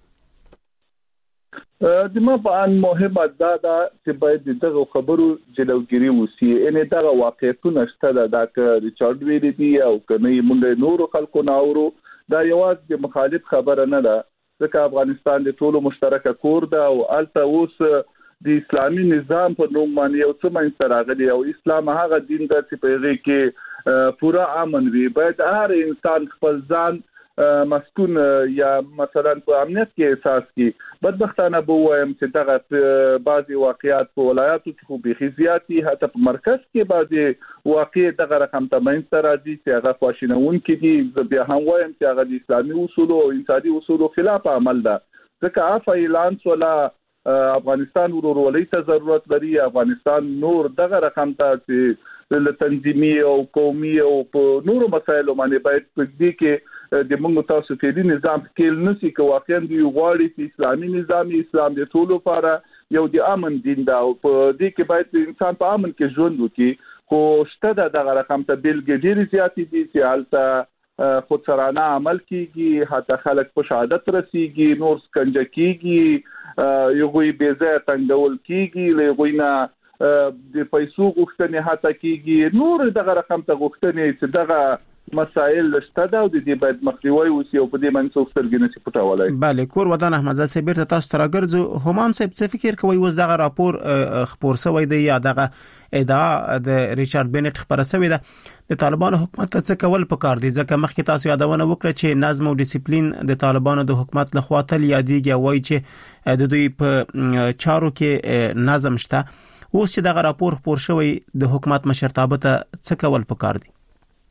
د ما په ان مهمه دا چې باید دغه خبرو جلوګیری وسی ان دغه واقعیتونه شته دا چې ریچارډ ویلي دي او کنه موږ نور خلکو ناورو دا یوازې د مخالف خبره نه ده ځکه افغانستان د ټولو مشترکه کور ده او الته اوس د اسلامي نظام په نوم باندې یو څه منځ راغلی او اسلام هغه دین دی چې په هغه کې پورا امن وي. باید هر انسان خپل ځان مسكون یا مثلا په امنیت کې احساس کی. بدبختانه به وایم چې دغه بعضي واقعیات په ولایاتو کې خو به زیاتی حتی په مرکز کې بعضي واقع دغه رقم تمین سره دي چې هغه خواشینون کې دي. بیا هم وایم چې هغه د اسلامي اصول او انساني اصول خلاف عمل ده. ځکه عفا اعلان ولا افغانستان ورولۍ ته ضرورت لري. افغانستان نور دغه رقم ته چې له تنظیمي او قومي او په نورو مسایلو باندې باید په دې کې د موږ تاسو فعلی نظام کې نسی کو واقعا دی غواړي چې اسلامي نظام اسلام د ټولو لپاره یو د امن دین دا او په دې کې باید انسان په امن کې ژوند وکړي. خو شته دغه رقم ته بیلګې ډېری زیاتې دي چې حالت خودسرانه عمل کیږي، حتی خلک په شهادت رسیږي، نور سکنجه کیږي، یو غوي بیزه تنګول کیږي، لغوینا د پیسو غوښتنې حتی کیږي، نور دغه رقم ته غوښتنې چې دغه مسائل شته دا د دې باید مخنیوي وشي او په دې باندې څو سترګې نشي پټولای.
بله کور ودان احمد زاده بیرته تاسو تر راګرځو. همام صاحب څه فکر کوي وز دغه راپور خبر شوی دی یا دغه ادعا د ریچارډ بینټ خبره شوی ده د طالبانو حکومت څخه کول پکار دي؟ ځکه مخکې تاسو یادونه وکړه چې نظم او ډیسپلین د طالبانو د حکومت لخوا تل یادېږي، وایي چې د دوی په چارو کې نظم شته. اوس چې دغه راپور خبر شوی د حکومت مشرتابه ته څه کول پکار دي؟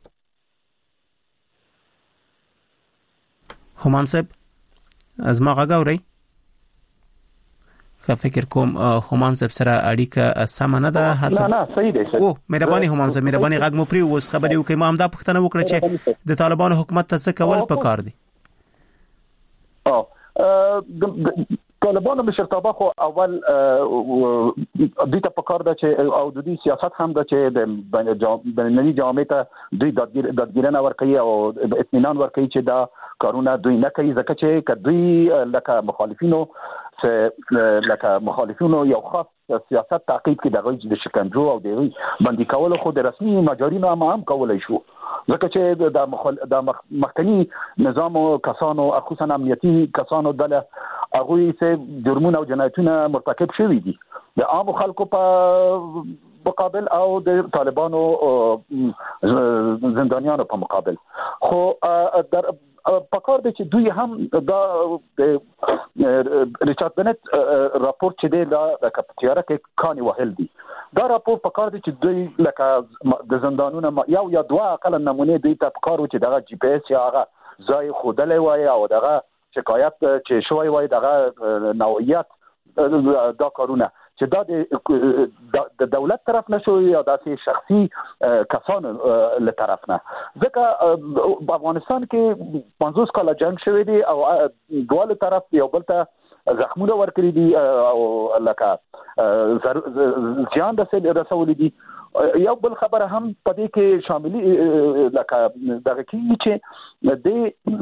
همام صاحب از ما غاوري خو فکر کوم همام صاحب سره اړیکه سم نه ده.
نه صحیح دی.
او مهرباني همام صاحب، مهرباني غږ مو پری اوس خبرې وکړئ. ما هم دا پوښتنه وکړه چې د طالبانو حکومت ته څه کول پکار دي؟
طالبانو مشرتابه خو اول دوی ته پکار ده چې او د دې سیاست هم ده چې د بینالمللي جامعه ته دوی دادګیرنه ورکړي او اطمینان ورکړي چې دا کارونه دوی نه کوي، ځکه چې کدوې لکه مخالفینو یو خاص سیاست تعقیب کې دغه د شکنجو او د باندې کول خو د رسمي مجارینو هم کولای شو، ځکه چې د مخکنی نظام او کسانو خصوصا امنیتي کسانو دله هغه چې جرمونه او جنایتونه مرتکب شوي دي د عام خلکو په مقابل او د طالبانو زندانیانو په مقابل. خو در پکار دی چې دوی هم دا ریچارډ بینټ راپور چې دی دا د کپټیاره کې کاني وهل دي. دا راپور پکار دی چې دوی لکه د زندانونو یو یا دوه اقل نمونه دوی ته پکار و چې دغه جی پی اس یا هغه ځای خودلې وای او دغه شکایت چې شوی وای دغه نوعیت دا کارونه چې دا د دولت طرف نشو یا داسې شخصي کسانو له طرف نه، ځکه په افغانستان کې 50 کاله جنگ شوی دی او دواله طرف یو بل ته زخمونه ورکړي دي او لکه ځان د رسول دي. یو بل خبره هم پدې کې شاملي لکه دغه کې چې د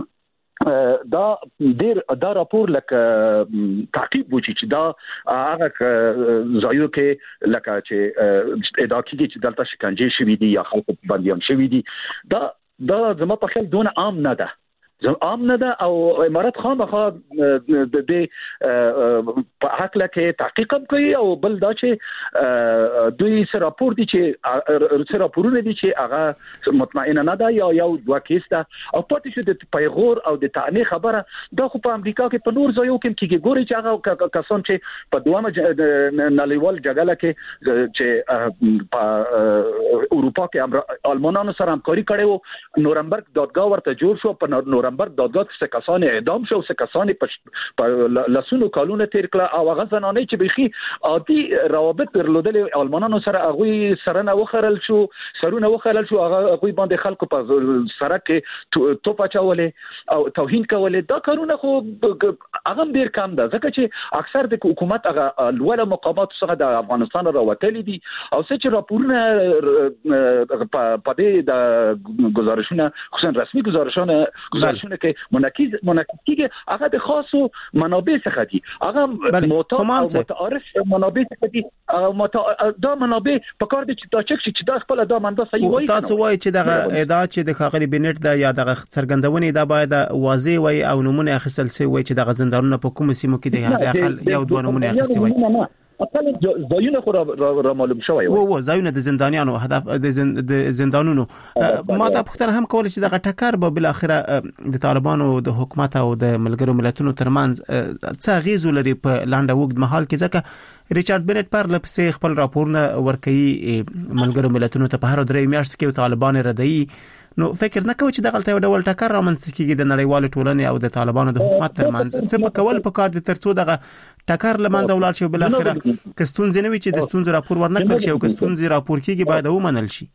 دا راپور لکه تعقیب وچی چې دا هغه ځایو کې لکه چې ادعا کیږي چې دلته شکنجه شوی دي یا خلک باندې هم شوی دي، دا زما په خیال دونه عام نه ده او امارات خامخا د دې په حق لکه تحقیق کوي. او بل دا چې دوی سره راپور دي چې راپورونه دي چې هغه مطمئنه نه ده یا یو دوه کیس ده او پاتې شو د پیغور او د تعنی خبره. دا خو په امریکا کې په نور ځایو کې کېږي، ګوري چې هغه کسان چې په دوامه نړیوال جګړه کې چې په اروپا کې آلمانانو سره همکاري کړې وو، نورمبرګ دادګاه ورته جوړ شو، په نورمبرګ دادګاه څخه کسان اعدام شو، څخه کسان په لسونو کالونه تیر کړه او هغه زنانه چې بيخي عادي روابط درلودل آلمانانو سره هغه سرونه وخرل شو، هغه باندې خلکو په سره کې توپ اچولې او توهین کولې. دا کارونه خو هغه ډیر کم ده، ځکه چې اکثر د حکومت هغه لوړ مقامات څخه د افغانستان راوتلي دي او چې راپورونه په دې د گزارشونه خصوصا رسمي گزارشونه کې منعکس کیږي، هغه د خاصو منابع څخه دي، هغه متعارف منابع څخه دي. دا منابع په کار دي چې دا چک چې دا خپل دا منده صحیح وایي. تاسو وایي چې دغه ادعا چې د خاغلی بنټ دا یا دغه څرګندونه دا باید واضح وي او نمونه اخیستل شي، وایي چې دغه زندانونه په کوم سیمو کې دي، هغه اقل یو دوه نمونه اخیستل وي. اصل ځایونه خو را معلوم شوی
و ځایونه د زندانیانو هدف د زندانونو ما دا پوښتنه هم کول چې د ټکر به بل اخره د طالبانو د حکومت او د ملګرو ملتونو ترمنځ څه غیزو لري په لاندې وګد محل کې ځکه ریچارډ بنټ پر لپسې خپل راپورونه ورکوي ملګرو ملتونو ته په هر درې میاشتو کې طالبان ردی نو فکر نه کوي چې دغه یو ډول ټکر رامنځته کیږي د نړیوال ټولنې او د طالبانو د حکومت ترمنځ څه په کول په کار دي ترڅو دغه ټکر لمنځه ولاړ شي بل اخره کستون زنوي چې د ستونزې راپور ورنکړل شي او کستون زی راپور کیږي باید ومنل شي.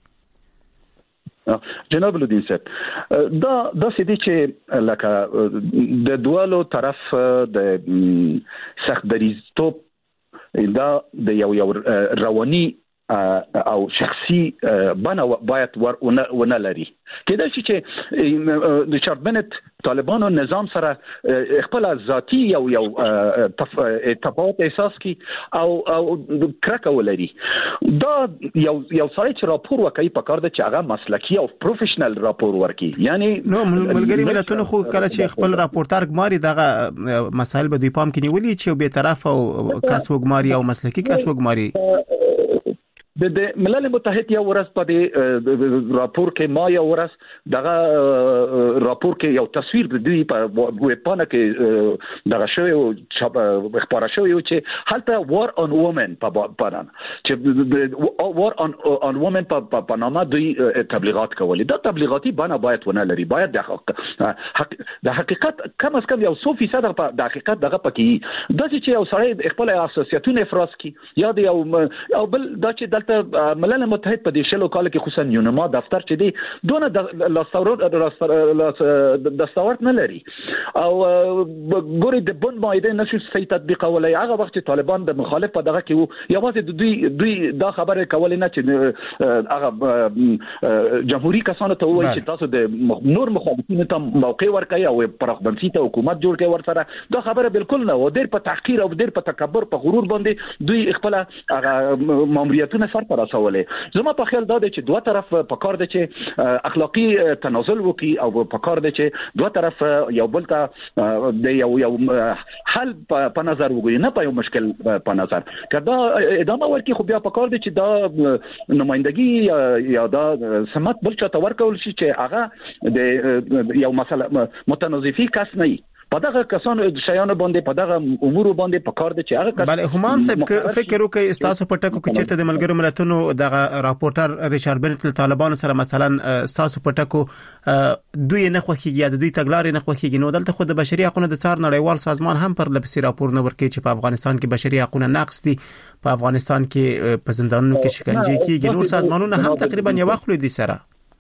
جناب الدین صاحب دا سدي چې لکه د دوالو طرف د سخت دریزتوب دا د یو رواني او شخصي بنا باید ونه لري کېدای شي چې ریچارډ بنټ طالبانو نظام سره خپل ذاتی یو تفاوت احساس کی او کرکه ولري دا یو سړی چې راپور وکړي په کار د چې هغه مسلکی او پروفیشنل راپور ورکړي یعنی
نو ملګری ملتونو خو کله چې خپل راپورټر ګماري دغه مسایل به د پام کې نیولي چې به طرف او کس وګماري او مسلکی کس وګماري
د ملل متحد یو ورځ په دې راپور کې ما یو ورځ دغه راپور کې یو تصویر د دوی په وپانه کې دغه شوی او خبره شوی چې هلته وار اون وومن په پران چې وار اون وومن په نامه دوی تبلیغات کولې دا تبلیغاتي بنا باید ونه لري باید د حقیقت کم از کم یو 100% د حقیقت دغه پکې د چې یو سړی خپل اساسیتونه افراز کی یا د یو بل د چې ملل متحد په دې شلو کال کې خصوصا یونما دفتر چې دی دونه د دستاورد نه لري او ګوري د بند مایده نشو صحیح تطبیق ولای هغه وخت چې طالبان د مخالف په دغه کې یوازې د دوی دا خبره کول نه چې هغه جمهوریت کسانو ته وایي چې تاسو د نور مخالفینو ته موقع ورکړئ او پرخبنسي ته حکومت جوړ کړي ورسره دا خبره بالکل نه و ډیر په تحقیر او ډیر په تکبر په غرور باندې دوی خپل هغه ماموریتونه سر پر رسولې زما په خیال دا دی چې دوه طرف په کار دي چې اخلاقی تنازل وکړي او په کار دي چې دوه طرف یو بل ته د یو حل په نظر وګوري نه په یو مشکل په نظر کدا ادامه ورکړي خو بیا په کار دي چې دا نمائندګي یا دا سمات بل چا تور کول شي چې هغه د یو مسله متنازفي کس نه په دغه کسانو شیانو باندې په دغه امور باندې په کار دي چې هغه
بله همام صاحب فکر وکړي استاسو په ټکو کې چیرته د ملګرو ملتونو دغه راپورټر ریچارډ بنټ طالبانو سره مثلا استاسو په ټکو دوی نه خوخیږي یا دوی تګلارې نه خوخیږي نو دلته خو د بشري حقوقو د څار نړیوال سازمان هم پر لپسې راپور نه ورکړي چې په افغانستان کې بشري حقوق نقص دي په افغانستان کې په زندانونو کې شکنجه کیږي نو سازمانونه هم تقریبا یو خپل دي سره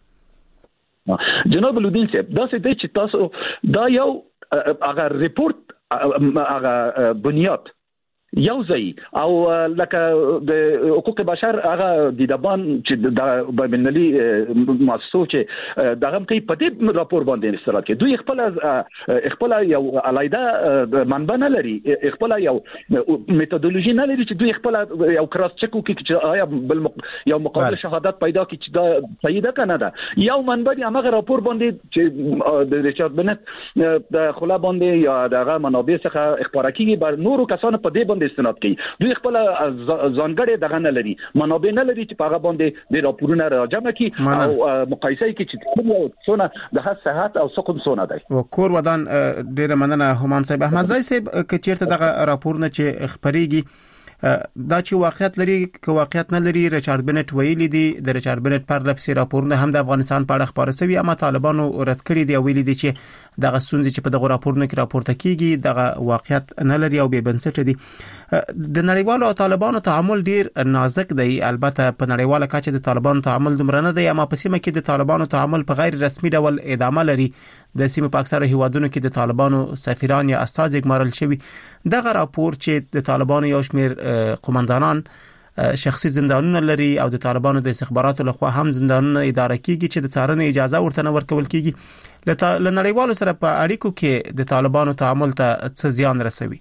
جناب الدین صاحب دا څه دی چې تاسو دا یو هغه ریپورت هغه بنیاد یو ځای او لکه د حقوق بشر هغه د دبان چې د بینالي مؤسسو چې دغه کوي په دې راپور باندې استناد کوي دوی خپل یو علایده منبع نه لري خپل یو میتودولوژي نه لري چې دوی خپل یو کراس چک کوي چې آیا یو مقابل شهادت پیدا کوي چې دا صحیح ده کنه ده یو منبع دی هغه راپور باندې چې د ریچارډ بنټ د خلا باندې یا دغه منابع څخه اخبار کوي بر نورو کسانو په دې باندې استناد کوي دوی خپل ځانګړي دغه نه لري منابع نه لري چې په هغه باندې د راپورونو راجمع کوي او مقایسه کوي چې کومه څونه د صحت او سکون څونه دی
وکور ودان ډیره مننه همام صاحب احمد زای صاحب ک چیرته دغه راپورونه چې خبريږي دا چې واقعیت لري که واقعیت نه لري ریچارډ بنټ ویلي دی د ریچارډ بنټ پر لپسې راپورونه هم د افغانستان په اړه خبره شوی اما طالبانو رد کړی دی ویلي دی چې دغه ستونزې چې په دغه راپورونو کې راپورته کیږي دغه واقعیت نه لري او به بنسټ دي د نړیوالو او طالبانو تعامل ډیر نازک دی البته په نړیواله کچه د طالبانو تعامل دومره نه دی اما په سیمه کې د طالبانو تعامل په غیر رسمي ډول ادامه لري د سیمه په اکثره هیوادونو کې د طالبانو سفیران یا استازي ګمارل شوی دغه راپور چې د طالبانو یو شمیر قومندانان شخصي زندانونه لري او د طالبانو د استخباراتو لخوا هم زندانونه اداره کیږي چې د څارنې اجازه ورته نه ورکول کیږي له نړیوالو سره په اړیکو کې د طالبانو تعامل ته څه زیان رسوي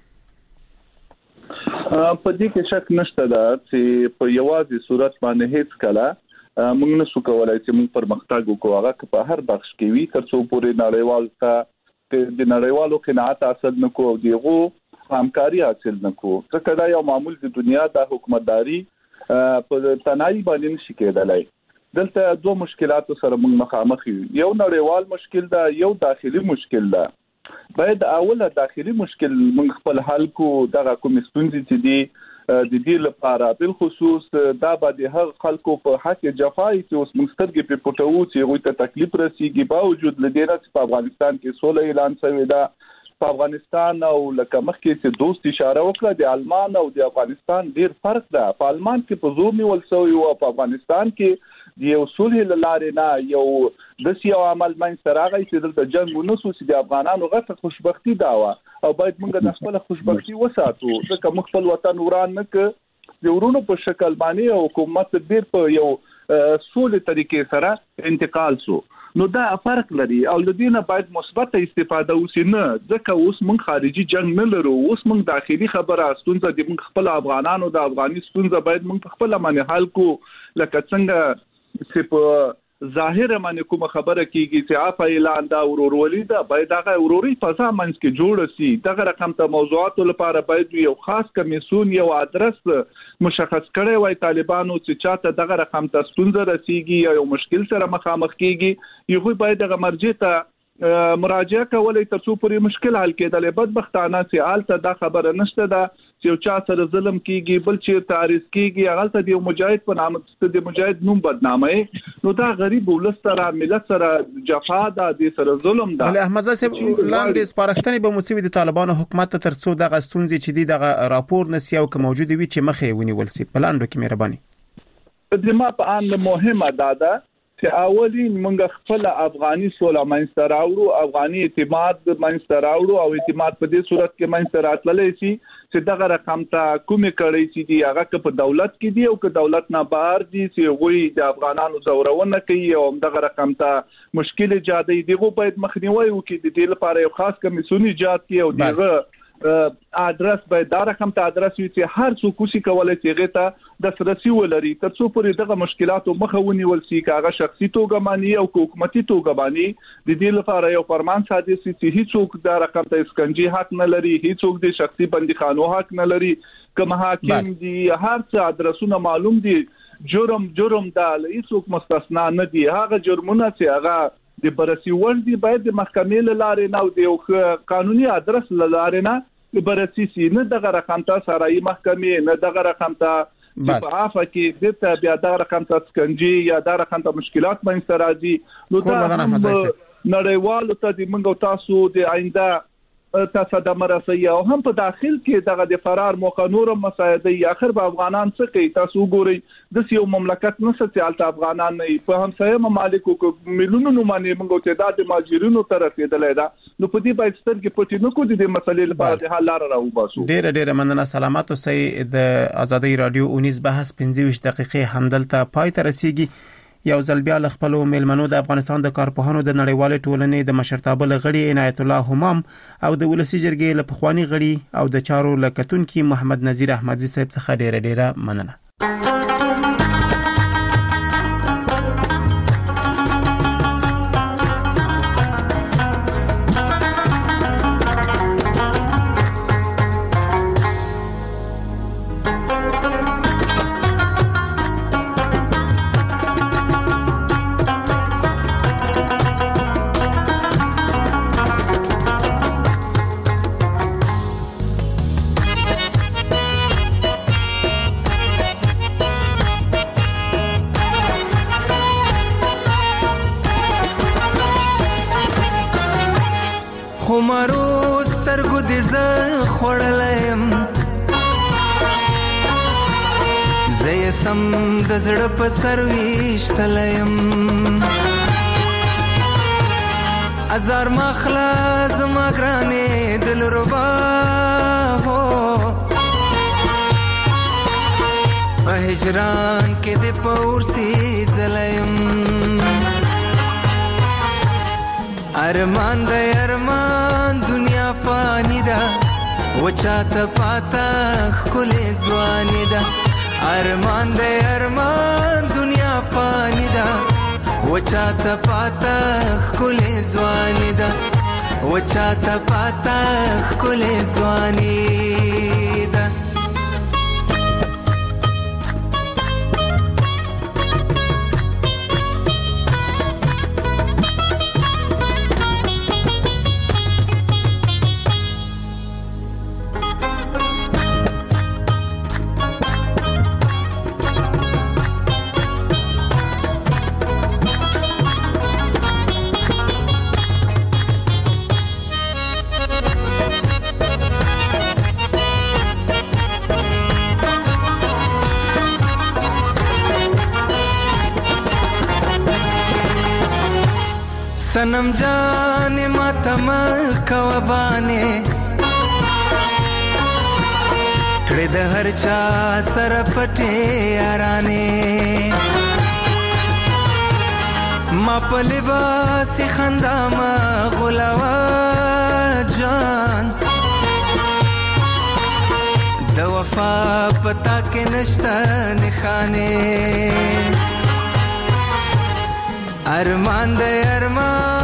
په دې کې شک نشته دا چې په یوازې صورت باندې هیڅ کله موږ نشو کولای چې موږ پرمختګ وکړو هغه په هر بخش کې وي تر څو پورې نړیوال ته د نړیوالو قناعت حاصل نکو دیغو همکاري حاصل نکو ځکه دا یو معمول د دنیا د حکومتداري په تنهایی باندې نشي کېدلای. دلته دوه مشکلات سره موږ مخامخ یو، یو نړیوال مشکل ده، یو داخلي مشکل ده. باید اوله داخلي مشکل موږ خپل حل کو، دغه کوم ستونزې چې دي د دې لپاره بل خصوص دا به هغه خلکو په حق جفای چې اوس مسترګې په پټو چې غوي ته تکلیف رسیږي باوجود لدیره چې په افغانستان کې سوله اعلان شوی دا په افغانستان او لکه مخکې چې دوست اشاره وکړه د آلمان او د افغانستان ډیر فرق ده. په آلمان کې په زور نیول شوی او په افغانستان کې د یو صلح لاره نه یو د سیاسي عمل من سره غي چې دلته جنگ ونسو چې د افغانانو غټه خوشبختی داوا او باید موږ د خپل خوشبختی وساتو ځکه موږ خپل وطن وران نه ک د ورونو په شکل باندې حکومت ډیر په یو سولې طریقې سره انتقال سو. نو دا فرق لري او د دې نه باید مثبت استفاده وسی نه ځکه اوس موږ خارجي جنگ نه لرو، اوس موږ داخلي خبره ستونزه د موږ خپل افغانانو د افغاني ستونزه باید موږ خپل باندې حل کو لکه څنګه چې په ظاهر باندې کوم خبره کیږي چې عفا اعلان دا ورورولي دا باید هغه وروري فضا منځ کې جوړ شي. دغه رقم ته موضوعات لپاره باید یو خاص کمیسیون یو ادرس مشخص کړي وای طالبانو چې چاته دغه رقم ته ستونزه رسیږي یا یو مشکل سره مخامخ کیږي یو باید دغه مرجع ته مراجعه کولای تر څو پورې مشکل حل کېدل. بدبختانه چې حالت دا خبره نشته ده چې یو چا سره ظلم کیږي بل چې تعریض کیږي هغه ته د مجاهد په نامه ست د مجاهد نوم بدنامي، نو دا غریب ولستره ملت سره جفا ده د سره ظلم ده.
علي احمد صاحب لاندې سپارښتنې به موسوي د طالبانو حکومت تر څو دغه ستونزې چې دغه راپور نسی او که موجود وي چې مخې ونیول سي په لاندو کې مهرباني.
د ما په ان مهمه ده چې اولین موږ خپل افغاني سوله منځ راوړو، افغاني اعتماد منځ راوړو او اعتماد په دې صورت کې منځ راتللی شي چې دغه رقم ته کومې کړي چې دی هغه په دولت کې دی او که دولت نه بهر دي چې غوي د افغانانو زورونه کوي او دغه رقم ته مشکل ایجاد دی غو باید مخنیوي وکړي. د دې لپاره یو خاص کمیسیون ایجاد کړي او دغه ادرس باید دا رقم ته ادرس وي چې هر څوک کوشي کولای چې هغه ته د سرسي ولري تر څو پورې دغه مشکلاتو مخه ونیول شي کاغه شخصي توګه مانی او حکومتي توګه مانی. د دې لپاره یو فرمان صادر شي چې هیڅوک دا رقم ته اسکنجي حق نه لري، هیڅوک د شخصي بندیخانو حق نه لري، کوم حاکم دي هر څه ادرسونه معلوم دي، جرم دا هیڅوک مستثنا نه دي. هغه جرمونه چې هغه د برسي ور دي باید د محکمې لاره نه او د قانوني ادرس لاره نه برسي سي، نه دغه رقم ته سرای محکمې نه دغه رقم ته په عفا کې د بیا دغه رقم ته سکنجي یا دغه رقم ته مشکلات منځ راځي. نو دا نړیوالو ته د منګو تاسو د آینده تاسو د مرسي او هم په داخل کې دغه د فرار موخه نور مساعده اخر به افغانان څه کوي تاسو ګورئ د یو مملکت نه سچالت افغانان نه په همسایه ممالکو کې ملیونونو باندې موږ تعداد ماجرینو تر رسیدلای دا نو په دې باید سترګې پټې نه کو د مسلې لپاره د حل لار راوباسو.
ډېر مننه. سلامات اوسئ. د ازادي رادیو 19 بحث 15 دقیقې همدلته پای ته رسیږي. یو ځل بیا ل خپل میلمنو د افغانستان د کارپوهانو د نړیوال ټولنې د مشرتابه لغړي عنایت الله همام او د ولسی جرګې له پخوانی غړي او د چارو لکتونکو محمد نذیر احمدزي صاحب څخه ډېره مننه.
د زړه په سرويش تلیم ازار مخلا زما ګرانې دل ربا هو په هجران کې د پورسي زلیم ارمان د ارمان دنیا فانی دا وچاته پاتا خلې ځواني دا ارمان د ارمان دنیا فانی دا وچاته پاتا خلې ځواني دا وچاته پاتا خلې ځواني ده सनम जाने मातम कवबाने कड़े द हर चा सरपटे याराने मा पलिबासी खंदा मा गुलावा जान द वफा पता के नश्ता निखाने अरमान दे अरमान